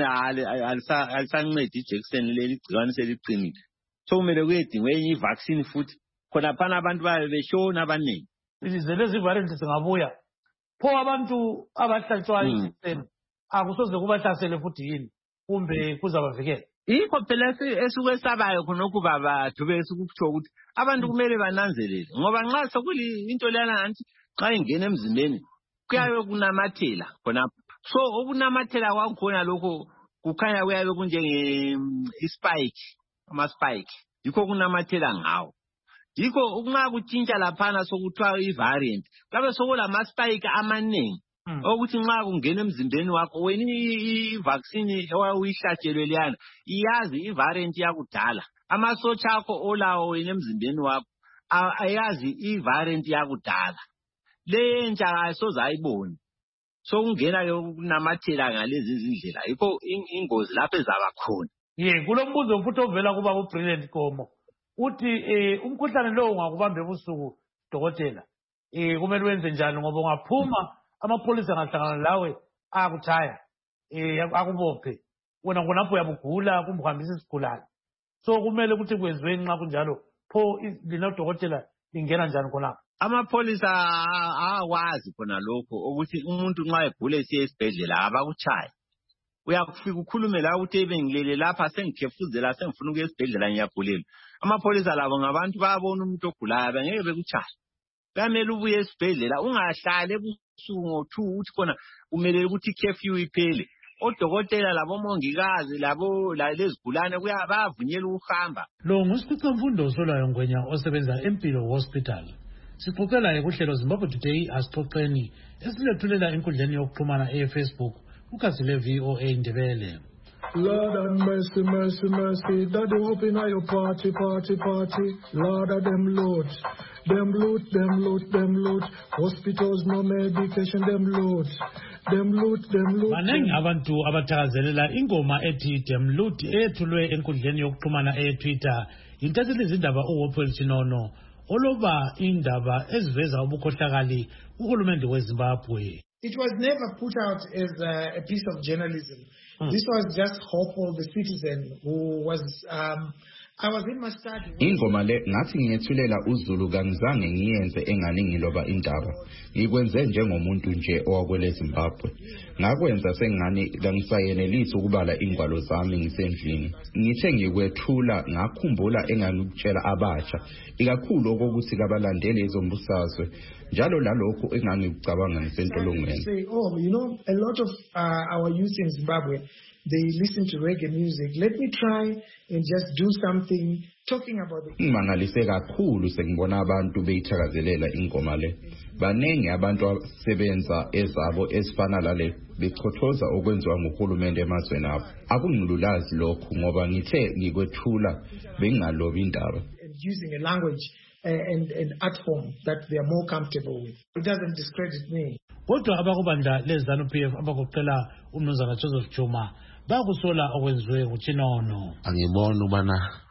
alisancedi ijekiseni leli igciwane seliqinile. So kumele kuyedingwe enye ivaccine futhi khona phana abantu babe beshona abaningi. Izize lezi variant singabuya pho abantu abahlatshwayo ijekiseni akusoze kubahlasele futhi yini kumbe kuzabavikela? Yikho phela esukwesabayo khonokho babathu besikukutsho ukuthi abantu kumele bananzelele ngoba nxa sokuli into lana anti xa ingena emzimbeni kuyabe kunamathela khona so okunamathela kwakhona lokho kukhanya kuyabe kunjenge ispike ama spike yikho kunamathela ngawo yikho ukunga kutshintsha laphana sokuthiwa ivariant kabe sokulama spike amaningi ukuthi nxa kungena emzimbeni wakho wena ivaccine owayihlatshelwe liyana iyazi ivariant yakudala amasotsha akho olawo wena emzimbeni wakho ayazi ivariant yakudala lentsha ayisoze ayiboni so kungena yokunamathela ngalezi izindlela yikho ingozi lapho ezaba khona. Ye kulombuzo futhi ovela kuba uBrilliant Komo uthi eh umkhuhlane lo ungakubamba ebusuku dokotela eh kumele wenze njani ngoba ungaphuma amapolisa angahlangana lawe akuthaya eh akubophe wena ngonapho uyabugula kumhambisa isigulane so kumele ukuthi kwenziwe nxa kunjalo pho lina dokotela lingena njani khona? Amapolisa awazi khona lokho ukuthi umuntu nxa egula esiye esibhedlela abakuchaya uyakufika ukhulume la ukuthi ebengilele lapha sengikhefuzela sengifuna ukuya esibhedlela ngiyagulela. Amapolisa labo ngabantu bayabona umuntu ogulayo bengeke bekuchaya kamele ubuye esibhedlela ungahlale ebusuku ngo-two uthi khona kumele ukuthi curfew iphele. Odokotela labo mongikazi labo lezigulane bayavunyelwa ukuhamba. Lo nguSiphica Solayo Ngwenya osebenza eMpilo Hospital. Sixoxela ekuhlelo Zimbabwe Today asixoxeni esilethulela enkundleni yokuxhumana eFacebook ukazile V O A Ndebele. Lord have mercy, mercy, mercy. Daddy open your party, party, party. Lord of them load. Them loot, them loot, them loot. Hospitals, no medication, them loot. Them loot, them loot. Manengi abantu abathakazelela ingoma ethi them loot ethulwe enkundleni yokuxhumana eTwitter. Intatheli izindaba uWopel Chinono oloba indaba eziveza ubukhohlakali uhulumende weZimbabwe. It was never put out as a, a piece of journalism. Hmm. This was just hope of the citizen who was um I was in my study. Ingoma le ngathi ngiyethulela uZulu kangizange ngiyenze engani ngiloba indaba. Ngikwenze njengomuntu nje owakwele Zimbabwe. Ngakwenza sengani kangisayenelisi ukubala ingwalo zami ngisendlini. Ngithe ngikwethula ngakhumbula engangikutshela abatsha. Ikakhulu okokuthi kabalandele izombusazwe. Njalo lalokho engangikucabanga ngisentolongweni. Say, oh, you know, a lot of uh, our youth in Zimbabwe, they listen to reggae music. Let me try and just do something talking about it. Ngimangalise kakhulu sengibona abantu beyithakazelela ingoma le. Banengi abantu asebenza ezabo ezifana lale bechothoza okwenziwa nguhulumende emazweni abo. Akungilulazi lokho ngoba ngithe ngikwethula bengingalobi indaba. Using a language uh, and, and art form that they are more comfortable with. It doesn't discredit me. Kodwa abakubandla leZanu P F abakuqela umnumzana Joseph Juma bakusola okwenziwe nguChinono. Angibona ubana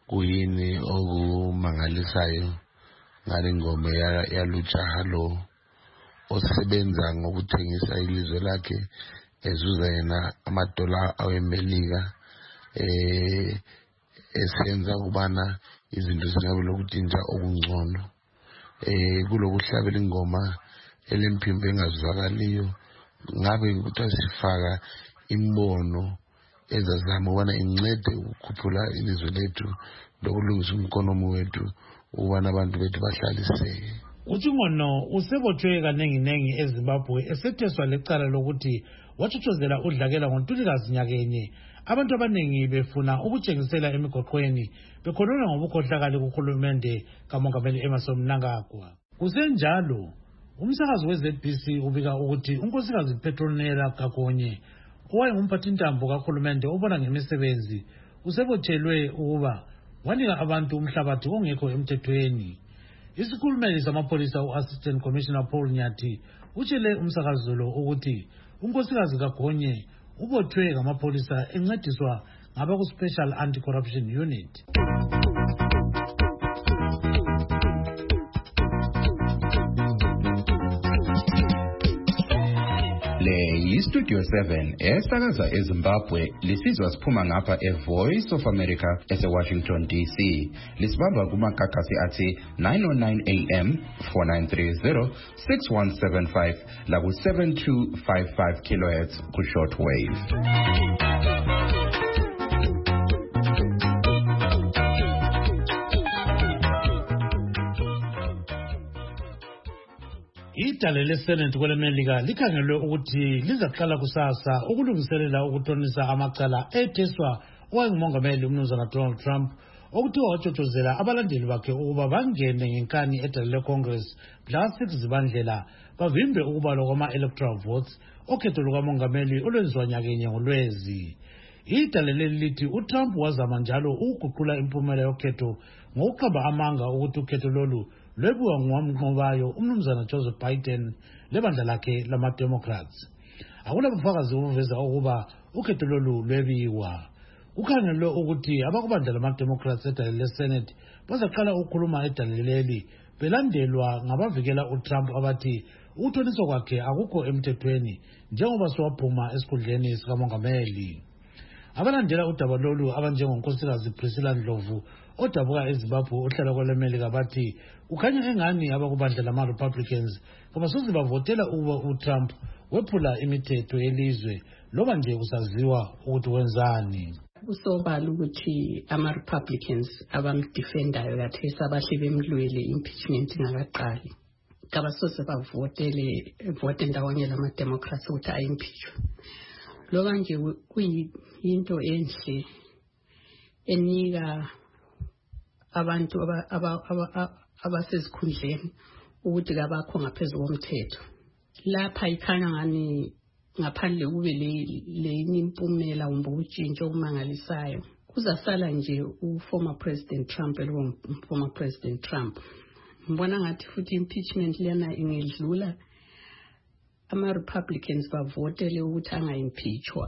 kuyini okumangalisayo ngale ngoma yalujaha lo osebenza ngokuthengisa ilizwe lakhe ezuza yena amadola awemelika eh esenza ukubana izinto zingabe lokutshintsha okungcono eh kulokuhlabela ingoma elempimbo engazwakaliyo ngabe kuthiwa sifaka imbono ezazama ubana incede ukukhuphula ilizwe lethu lokulungisa umkonomi wethu ubana abantu bethu bahlaliseke. UChingono usebotshwe kanenginengi eZimbabwe esetheswa lecala lokuthi wathuthuzela udlakela ngoNtulikazi nyakenye abantu abanengi befuna ukutshengisela emigoqweni bekhuluma ngobukhohlakali kuhulumende kaMongameli Emmerson Mnangagwa. Kusenjalo umsakazi we-Z B C ubika ukuthi unkosikazi Petronella Kagonye owayengumphathintambo kahulumende obona ngemisebenzi usebotshelwe ukuba wanika abantu umhlabathi ongekho emthethweni. Isikhulumeli samapholisa u-Assistant Commissioner Paul Nyathi utshele umsakazi lo ukuthi unkosikazi Kagonye ubotshwe ngamapholisa encediswa ngaba ku-Special Anti-Corruption Unit. Le yiStudio seven esakaza eZimbabwe lisizwa siphuma ngapha eVoice of America eseWashington D C. Lisibamba kumakakasi athi nine oh nine A M, four nine three zero, six one seven five la ku seven two five five kilohertz ku shortwave. Idale leSenate kwelemelika likhangelwe ukuthi lizaqala kusasa ukulungiselela ukutonisa amacala etheswa owayengumongameli umnumzana Donald Trump okuthiwa watshotshozelwa abalandeli bakhe ukuba bangene ngenkani edale leCongress mhla six zibandlela bavimbe ukubalwa kwama-electoral votes okhetho lukamongameli olwenziwa nyakenye ngoLwezi. Idale leli lithi uTrump wazama njalo ukuguqula impumela yokhetho ngokuqamba amanga ukuthi ukhetho lolu lwebuwa ngowamnqobayo umnumzana Joseph Biden lebandla lakhe lama-Democrats. Akula bufakazi obuveza ukuba ukhetho lolu lwebiwa. Kukhangelwe ukuthi abakubandla lama-Democrats edale leSenate bazaqala ukukhuluma edale leli belandelwa ngabavikela uTrump abathi ukuthoniswa kwakhe akukho emthethweni njengoba siwaphuma esikhundleni sikamongameli. Abalandela udaba lolu abanjengonkosikazi Priscilla Ndlovu odabuka eZimbabwe ohlala kwelemelika bathi ukhanya engani abakubandla lama-Republicans kabasoze bavotela ukuba uTrump wephula imithetho yelizwe loba nje kusaziwa ukuthi wenzani. Kusobala ukuthi ama-Republicans abamdefendayo kathesi abahle bemlwele impeachment ingakaqali kabasoze bavotele vote ndawonye lama-Democrats ukuthi ayimpeachwe. Loba nje kuyinto enhle enika abantu abasezikhundleni ukuthi kabakho ngaphezulu komthetho. Lapha ikhanya ngani ngaphandle kube le impumela umbe utshintsho okumangalisayo kuzasala nje u-former President Trump lo former President Trump. Mbona ngathi futhi impeachment lena ingedlula ama-Republicans bavotele ukuthi angayimpeachwa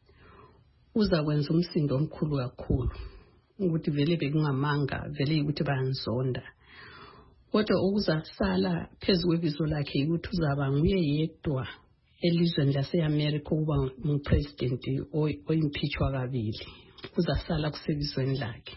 uza kwenza umsindo omkhulu kakhulu ukuthi vele bekungamanga vele ukuthi bayanzonda. Kodwa okuzasala phezu kwebizo lakhe ukuthi uzaba nguye yedwa elizweni lase-America ukuba ngupresident oyimpeachwa kabili kuzasala kusebizweni lakhe.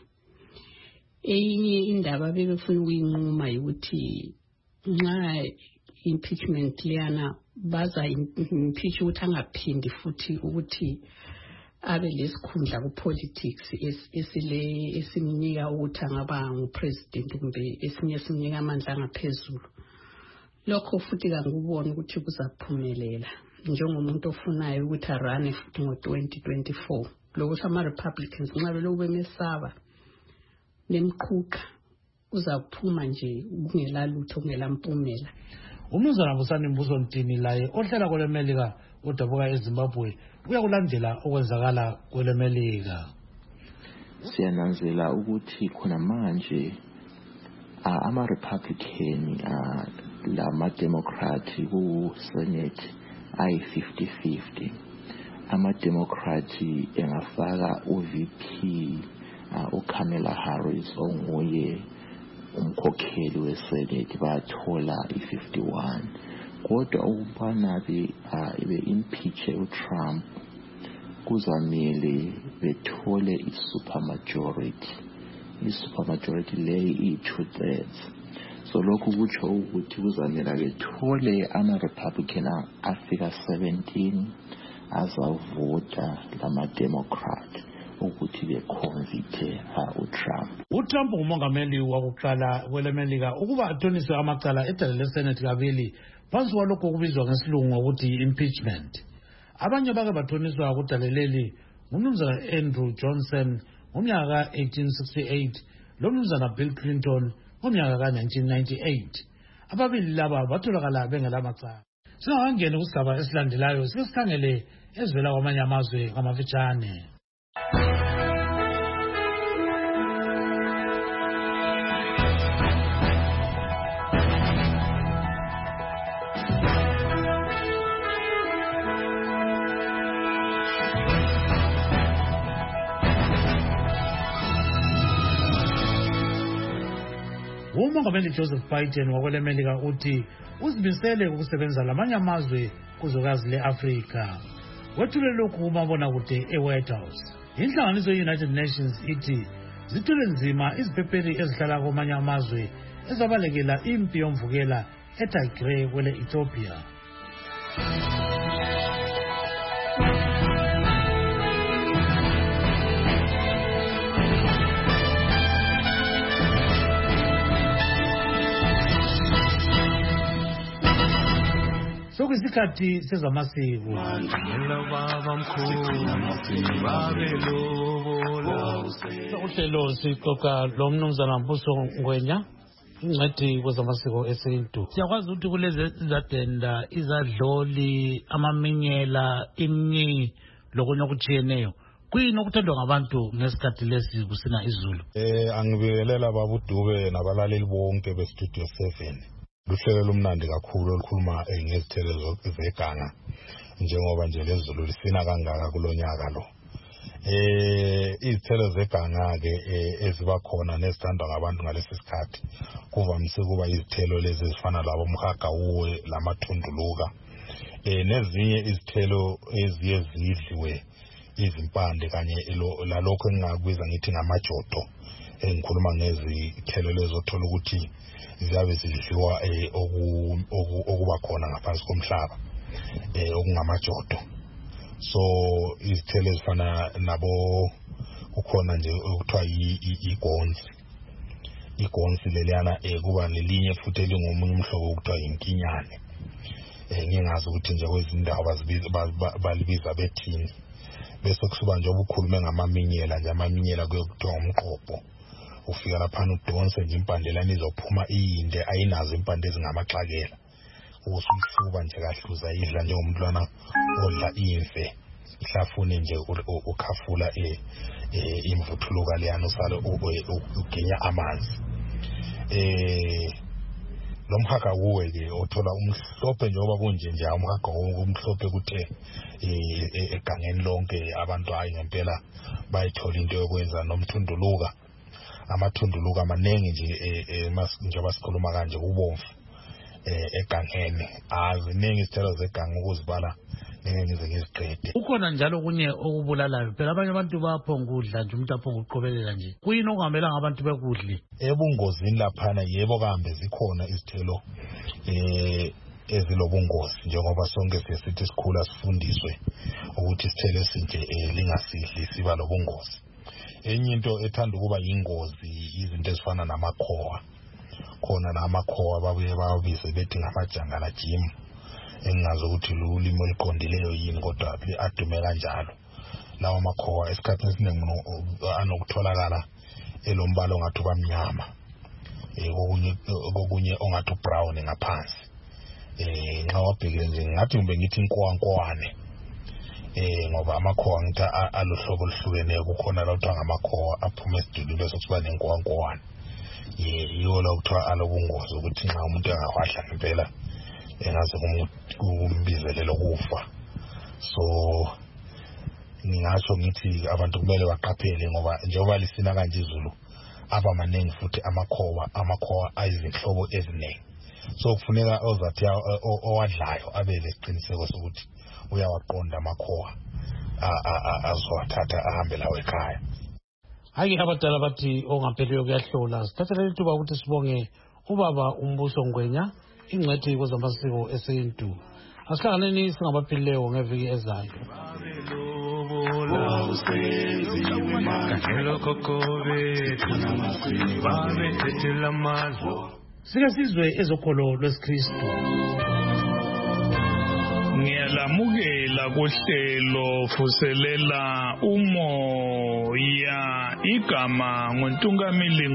Eyinye indaba bebefuna ukuyinquma ukuthi nxa impeachment liyana baza impeach ukuthi angaphindi futhi ukuthi abe lesikhundla ku-politics esile esimnika ukuthi angaba ngupresident kumbe esinye simnika amandla angaphezulu. Lokho futhi kangubona ukuthi kuzaphumelela njengomuntu ofunayo ukuthi arane futhi ngo-twenty twenty-four. Lokuthi ama-Republicans nxa belokhu bemesaba nemqhuqa uzaphuma nje kungela lutho kungela mpumela. Umnumzana Busani Mbuso Ntini laye ohlala kwelemelika odabuka eZimbabwe uyakulandela okwenzakala kwelemelika. Siyananzela ukuthi khona manje ama-Republican lama-Democrat ku-Senate ayi-fifty fifty. Ama-Democrat engafaka u-V P uh, uKamala Harris onguye umkhokheli weSenate bathola i-fifty-one. Kodwa ukubana be uh, ibe impeach uTrump kuzamele bethole i-supermajority. I-supermajority leyo iyi-two thirds. So lokhu kutsho ukuthi kuzamela bethole ama-Republican afika seventeen azavota lama-Democrat ukuthi beconvicte uTrump. uTrump ngumongameli wakuqala kwelemelika ukuba athoniswe amacala edale leSenate kabili phansi kwalokho okubizwa ngesilungu ngokuthi impeachment. Abanye bake bathoniswa kudaleleli ngumnumzana Andrew Johnson ngomnyaka ka eighteen sixty-eight lomnumzana Bill Clinton ngomnyaka ka nineteen ninety-eight. Ababili laba batholakala bengelamacala. Singakangeni kusigaba esilandelayo sike sikhangele ezivela kwamanye amazwe ngamafitshane. uMongameli Joseph Biden wakwelemelika uthi uzimisele ukusebenza lamanye amazwe kuzwekazi le-Afrika. Wethule lokhu kumabona kude e-White House. Inhlanganiso ye-United Nations ithi zithule nzima iziphepheli ezihlala kwamanye amazwe ezabalekela impi yomvukela eTigray kwele Ethiopia. Sokuyisikhathi sezamasiko. Uhlelo sixoxa lo mnumzana Mbuso Ngwenya incedi kwezamasiko esintu. Siyakwazi ukuthi kulezi izadenda izadloli amaminyela imnyi lokunye okujiyeneyo kuyini okuthandwa ngabantu ngesikhathi lesi kusina izulu. Eh angibikelela babudube nabalaleli bonke bestudio seven. Luhlelo lumnandi kakhulu olukhuluma ngezithelo zeganga njengoba nje lezulu lisina kangaka kulonyaka lo. Eh izithelo zeganga ke eziba khona nesithandwa ngabantu ngalesi sikhathi kuvamise kuba izithelo lezi ezifana labo umhagawuwe lamathunduluka. Eh nezinye izithelo eziye zidliwe izimpande kanye lalokho engingakubiza ngithi ngamajodo. Engikhuluma ngezithelo lezo othola ukuthi ziyabe zidliwa eh okuba khona ngaphansi komhlaba eh okungamajodo. So izithelo ezifana nabo kukhona nje okuthiwa igonsi. Igonsi leliyana eh kuba lelinye futhi elingomunye umhlobo okuthiwa inkinyane. Eh ngingazi ukuthi nje kwezindawo balibiza bethini. Bese kusuba nje obukhulume ngamaminyela nje amaminyela kuyokuthiwa umqobo. Ufika lapha udonse nje impande lani izophuma iyinde ayinazo impande ezingamaxakela. Usuyifuba nje kahluza idla nje umntwana odla imfe. Ihlafune nje ukhafula eh imvuthuluka leyana usale ugenya amanzi. Eh lo mhaka kuwe ke othola umhlophe njengoba kunje nje umhaka umhlophe kuthe egangeni lonke abantu hayi ngempela bayithola into yokwenza nomthunduluka. Amathunduluka amaningi nje njengoba sikhuluma kanje ubomvu egangeni aziningi izithelo zeganga ukuzibala ngize ngiziqede. Ukhona njalo kunye okubulalayo phela abanye abantu baphonga ukudla nje umuntu aphonga uqobelela nje kuyini okuhambelanga abantu bekudli ebungozini laphana yebo kambe zikhona izithelo eh ezilobungozi njengoba sonke sesithi sikhula sifundiswe ukuthi isithelo esinje lingasidli siba lobungozi. Enye into ethanda ukuba yingozi izinto ezifana namakhowa. Khona namakhowa babuye bawabize bethi ngamajangala jim. Engazi ukuthi ulimo oluqondileyo yini kodwa adume kanjalo. Lawa makhowa esikhathini esiningi anokutholakala elombala ongathi ubamnyama. Eh okunye okunye ongathi brown ngaphansi. Eh nxa wabhekile nje ngathi kumbe ngithi inkowankowane. Eh ngoba amakhowa ngithi alohlobo oluhlukeneyo kukhona lapho ngamakhowa aphuma esidulini bese kuba nenkowankowane. Eh yiwo la kuthiwa alobungozi ukuthi nxa umuntu engawahla ngempela engaze kumbizelele ukufa. So ngingasho ngithi abantu kumele baqaphele ngoba njengoba lisina kanje izulu aba maningi futhi amakhowa amakhowa ayizinhlobo eziningi so kufuneka ozathi owadlayo abe lesiqiniseko sokuthi uyawaqonda amakhowa azowathatha ahambe lawo ekhaya. Hayi abadala bathi ongapheliyo kuyahlola. Sithathele ithuba ukuthi sibonge ubaba uMbuso Ngwenya ingcwethi kwezamasiko eSintu. Asihlanganeni singabaphilileyo ngeviki ezayo. Sike sizwe ezokholo lwesikristu. Ngiyalamukela kuhlelo Vuselela Umoya igama nguNtungamili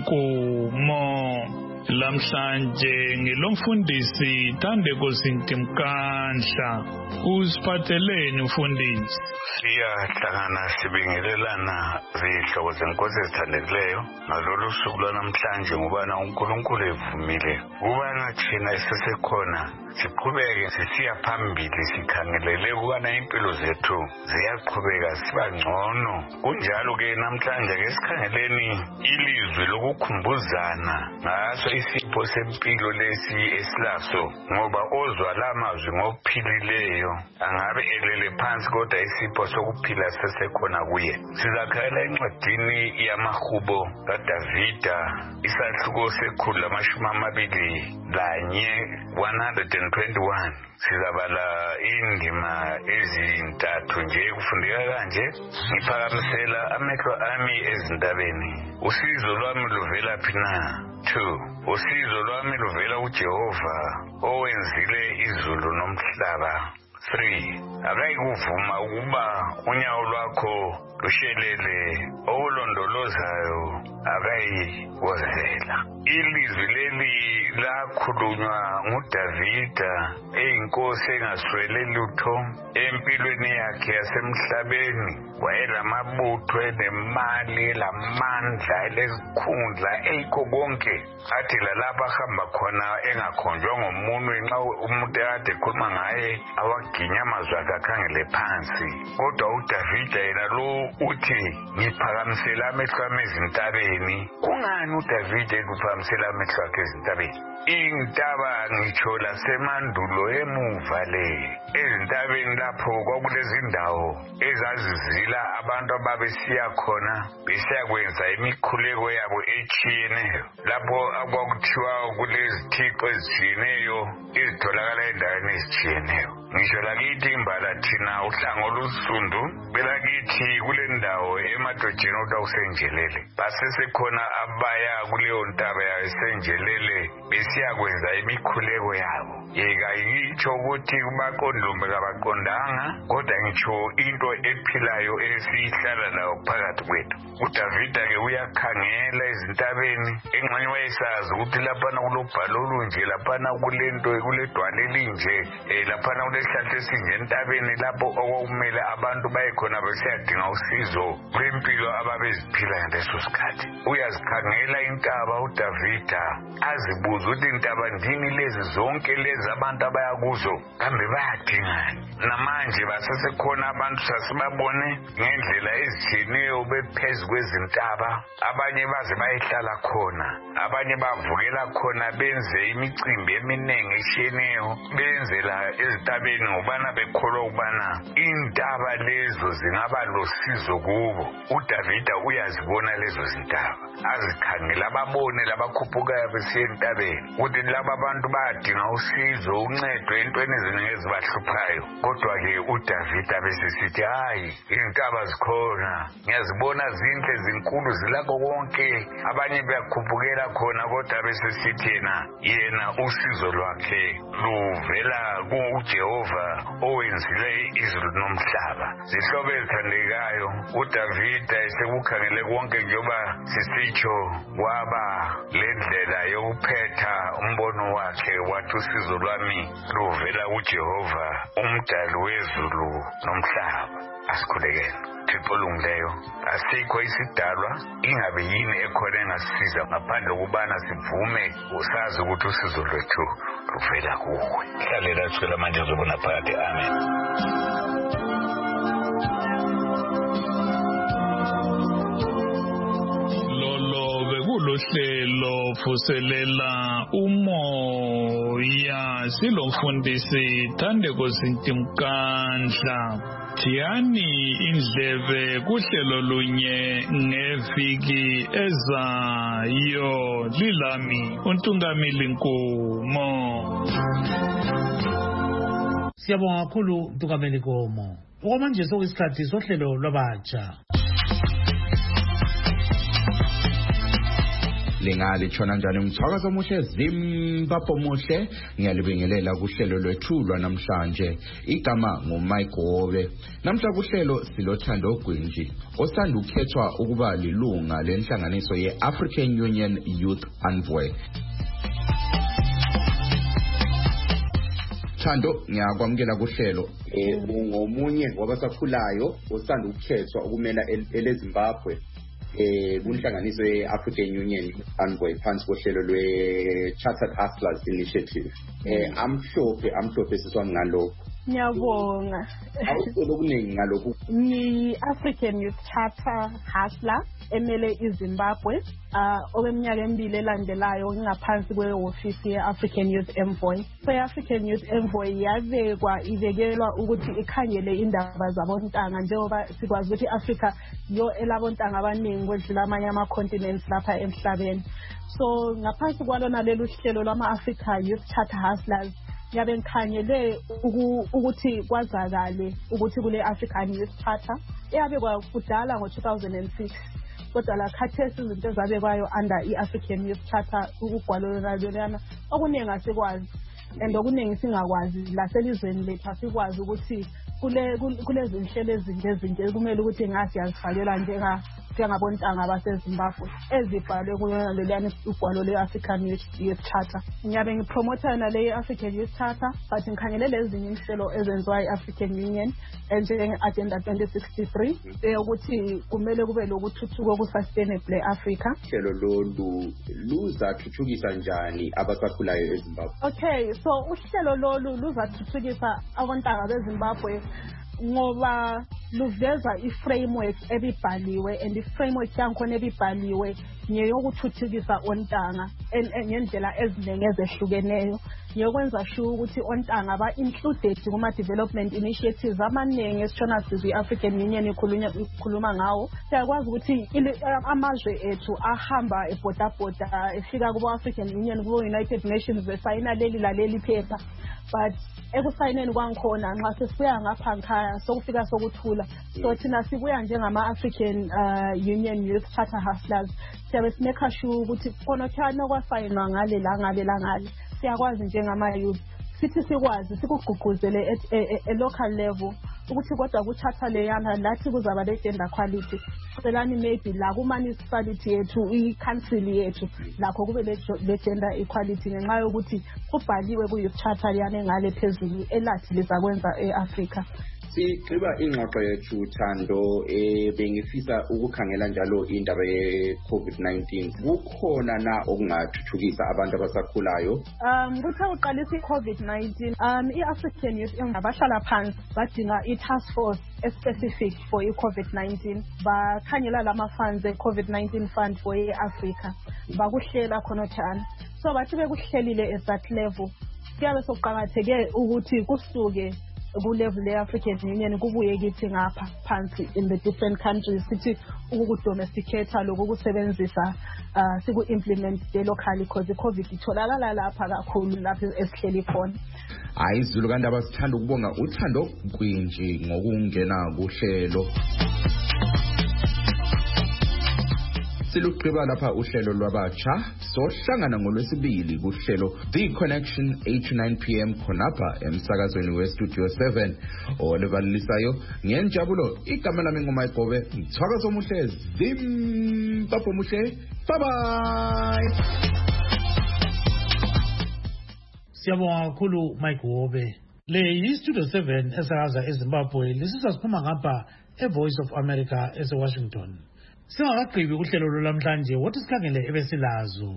Nkomo. Lamhlanje ngilomfundisi Thandeko Sintimkandla. Usiphatheleni mfundisi? Siyahlangana sibingelelana zihloko zenkosi ezithandekileyo ngalolu suku lwanamhlanje ngubana uNkulunkulu evumile ubana thina esisekhona siqhubeke sisiya phambili sikhangelele ukubana impilo zethu ziyaqhubeka siba ngcono. Kunjalo ke namhlanje ke sikhangeleni ilizwi lokukhumbuzana ngaso isipho sempilo lesi esilaso ngoba ozwa lamazwi ngophilileyo angabe elele phansi kodwa isipho sokuphila sesekhona kuye. Sizakhala encwadini yamahubo kaDavida isahluko sekhulu lamashumi amabili lanye one twenty-one. Sizabala indima ezintathu nje kufundeka kanje. Ngiphakamisela amehlo ami ezintabeni. Usizo lwami luvela phi na? two. Usizo lwami luvela kuJehova owenzile izulu nomhlaba. three. Akayikuvuma ukuba unyawo lwakho lushelele okulondolozayo akayiwozela. Ilizwi leli lakhulunywa nguDavida eyinkosi engaswele lutho empilweni yakhe yasemhlabeni. Wayelamabutho enemali lamandla lezikhundla eyikho konke athi lalapha ahamba khona engakhonjwa ngomunwe nxa umuntu ade khuluma ngaye awaginya amazwi akhe akhangele phansi. Kodwa uDavida yena lo uthi ngiphakamisela amehlo ami ezintabeni. Kungani uDavida ekuphakamisela amehlo akhe ezintabeni? Intaba ngitsho lasemandulo emuva le. Ezintabeni lapho kwakulezindawo ezazizila abantu ababesiya khona besiya kwenza imikhuleko yabo etshiyeneyo. Lapho akwakuthiwa kulezithixo ezitshiyeneyo ezitholakala endaweni ezitshiyeneyo. Ngisho lakithi imbala thina uhlango olusundu belakithi kule ndawo emadojeni ukuthi usenjelele. Basesekhona abaya kuleyo ntaba yasenjelele besiya kwenza imikhuleko yabo. Yeka ngitsho ukuthi kubaqondlombe kabaqondanga kodwa ngitsho into ephilayo esihlala layo phakathi kwethu. uDavida ke uyakhangela ezintabeni engxenye wayesazi ukuthi laphana kulobhalo olunje laphana kulento kuledwala elinje laphana kulesihlahla esinje entabeni lapho okwakumele abantu bayekhona besiyadinga usizo lwempilo ababeziphila ngaleso sikhathi. Uyazikhangela intaba uDavida azibuza ukuthi intaba ndini lezi zonke lezi abantu abaya kuzo kambe bayadingani. Namanje basesekhona abantu sasibabone ngendlela ezitshiyeneyo bephezu kwezintaba. Abanye baze bayehlala khona, abanye bavukela khona benze imicimbi eminingi etshiyeneyo benzela ezintabeni ngobana bekholwa ukubana intaba lezo zingaba losizo kubo. uDavida uyazibona lezo zintaba azikhangela ababone labakhuphukayo besiya entabeni ukuthi laba abantu bayadinga usizo uncedo entweni eziningi ezibahluphayo. Kodwa-ke uDavida besesithi hayi izintaba zikhona ngiyazibona zinhle zinkulu zilakho konke abanye bayakhuphukela khona kodwa besesithi yena yena usizo lwakhe luvela kuJehova owenzile izulu nomhlaba. Zihlobo ezithandekayo uDavida esekukhangele konke njengoba sisitsho waba lendlela yokuphetha umbono wakhe wathi usizo lwami luvela kuJehova umdali wezulu nomhlaba. Asikhulekele Thixo olungileyo, asikho isidalwa ingabe yini ekhona engasisiza ngaphandle kokubana sivume usazi ukuthi usizo lwethu luvela kuwe. Hlalela sicela manje uzobona phakathi. Amen. sizovuselela umoya silomfundisi Thandeko Zintimkandla. Thiyani indlebe kuhlelo lunye ngeviki ezayo. Lilami uNtungamili Nkomo. Siyabonga kakhulu Ntungamili Nkomo. Okwamanje sokuyisikhathi sohlelo lwabatsha. Lingali chona njani umthwakazo omuhle Zimbabwe muhle ngiyalibingelela kuhlelo lwethulwa namhlanje igama nguMike Hobe. Namhla kuhlelo silothando Gwinji osanda ukukhethwa ukuba lilunga lenhlanganiso ye-African Union Youth Envoy. Thando ngiyakwamukela kuhlelo eh ngomunye wabasakhulayo osanda ukukhethwa ukumela eleZimbabwe eh kunhlanganiso ye-African Union Envoy phansi kohlelo lwe-Chartered Hustlers Initiative. Eh amhlophe amhlophe siswami ngalokho. Ngiyabonga. Awusolo kuningi ngalokho. Ni African Youth Charter Hustler emele iZimbabwe uh okweminyaka emibili elandelayo ngaphansi kwe-ofisi ye-African Youth Envoy. So i-African Youth Envoy yabekwa ibekelwa ukuthi ikhangele indaba zabontanga njengoba sikwazi ukuthi iAfrica yo elabontanga abaningi kwedlula amanye ama-continents lapha emhlabeni. So ngaphansi kwalona lelu hlelo lwama-Africa Youth Charter Hustlers yabe ngikhangele ukuthi kwazakale ukuthi kule African Youth Charter yabe kwakudala ngo two thousand six kodwa la khathesi izinto ezabekwayo under i-African Youth Charter ukugwalo lona okuningi asikwazi and okuningi singakwazi la selizweni lethu asikwazi ukuthi kule kulezi nhlelo ezinto ezinto kumele ukuthi ngasi yazifakela njenga njengabontanga baseZimbabwe ezibhalwe kulo leliyana ugwalo le-African Youth Charter. Ngiyabe ngipromotha na le African Youth Charter but ngikhangele lezi inhlelo ezenziwa i-African Union njenge-Agenda twenty sixty-three ukuthi kumele kube lokuthuthuka ku-sustainable e-Africa. Uhlelo lolu luzathuthukisa njani abasakhulayo eZimbabwe? Okay, so uhlelo lolu luzathuthukisa abontanga beZimbabwe ngoba luveza i-framework ebibhaliwe and i-framework yankhona ebibhaliwe ngeyokuthuthukisa ontanga ngendlela eziningi ezehlukeneyo ngiyokwenza sure ukuthi ontanga ba-included kuma-development initiatives amaningi esitshona sizi i-African Union ikhuluma ngawo. Siyakwazi ukuthi amazwe ethu ahamba ebhodabhoda efika kubo-African Union kubo-United Nations besayina leli laleli phepha but ekusayineni kwangikhona nxa sesibuya ngapha nkhaya sokufika sokuthula. So thina sibuya njengama-African uh, Union Youth Charter Hustlers siyabe simeka sure ukuthi khona khona kwasayinwa ngale la ngale la ngale siyakwazi njengama-youth sithi sikwazi sikugqugquzele e-local level ukuthi kodwa ku-charter leyana lathi kuzaba le-gender quality selani maybe la ku-municipality yethu i-council yethu lakho kube le-gender equality ngenxa yokuthi kubhaliwe ku-youth charter leyana engale phezulu elathi lizakwenza e-Africa. Sigqiba ingxoxo yethu Thando eh bengifisa ukukhangela njalo indaba ye-COVID nineteen. Kukhona na okungathuthukisa abantu abasakhulayo? Um kuthe uqalisa i-COVID nineteen um i-African Youth abahlala phansi badinga i-task force specific for i-COVID nineteen bakhangela lama funds e-COVID nineteen fund for i-Africa bakuhlela khona thana. So bathi bekuhlelile at that level kuyabe sokuqakatheke ukuthi kusuke ku-level le-African Union kubuye kithi ngapha phansi in the different countries sithi ukukudomesticate lokhu kusebenzisa uh, siku-implement de-locally because i-COVID itholakala lapha kakhulu lapho esihleli khona. Hayi Zulu kanti abasithanda ukubonga uthando Gwinji ngokungena kuhlelo. Silugqiba lapha uhlelo lwabatsha sohlangana ngolwesibili kuhlelo The Connection eight to nine p m khonapha emsakazweni we-Studio seven olebalisayo ngenjabulo igama lami nguMike Hobe ngithwakaza omuhle Zimbabwe muhle. Bye bye. Siyabonga kakhulu Mike Hobe. Le yi-Studio seven esakaza eZimbabwe lisisa siphuma ngapha e-Voice of America ese-Washington. Singakagqibi kuhlelo lwamhlanje wothi sikhangele ebesilazo.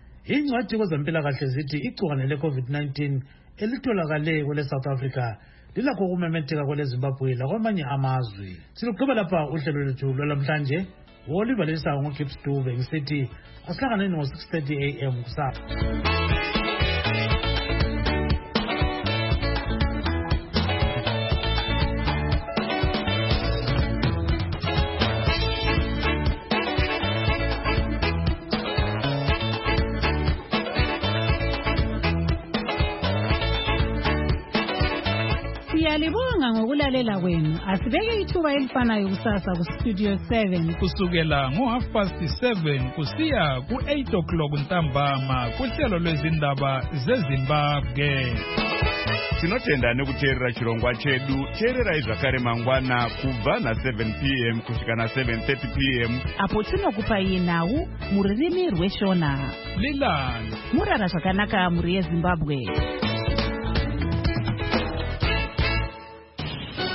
Ingcwadi kwezempilakahle zithi igcikwane le-COVID nineteen elitholakale kwele South Africa lilakho ukumemetheka kwele Zimbabwe lakwamanye amazwe. Silugqiba lapha uhlelo lwethu lwalamhlanje. Olivalisa ngoGibbs Dube ngisithi asihlangane ngo six thirty a m kusasa. Siyalibonga ngokulalela kwenu. Asibeke ithuba elifanayo kusasa ku Studio seven kusukela ngo half past seven kusiya ku eight o'clock ntambama kuhlelo lwezindaba zeZimbabwe. Tinotenda nekuteerera chirongwa chedu. Teererai zvakare mangwana kubva na seven p m kusvika na seven thirty p m apo tinokupai nhau mururimi rweshona. Lilani Murara zvakanaka muri yeZimbabwe.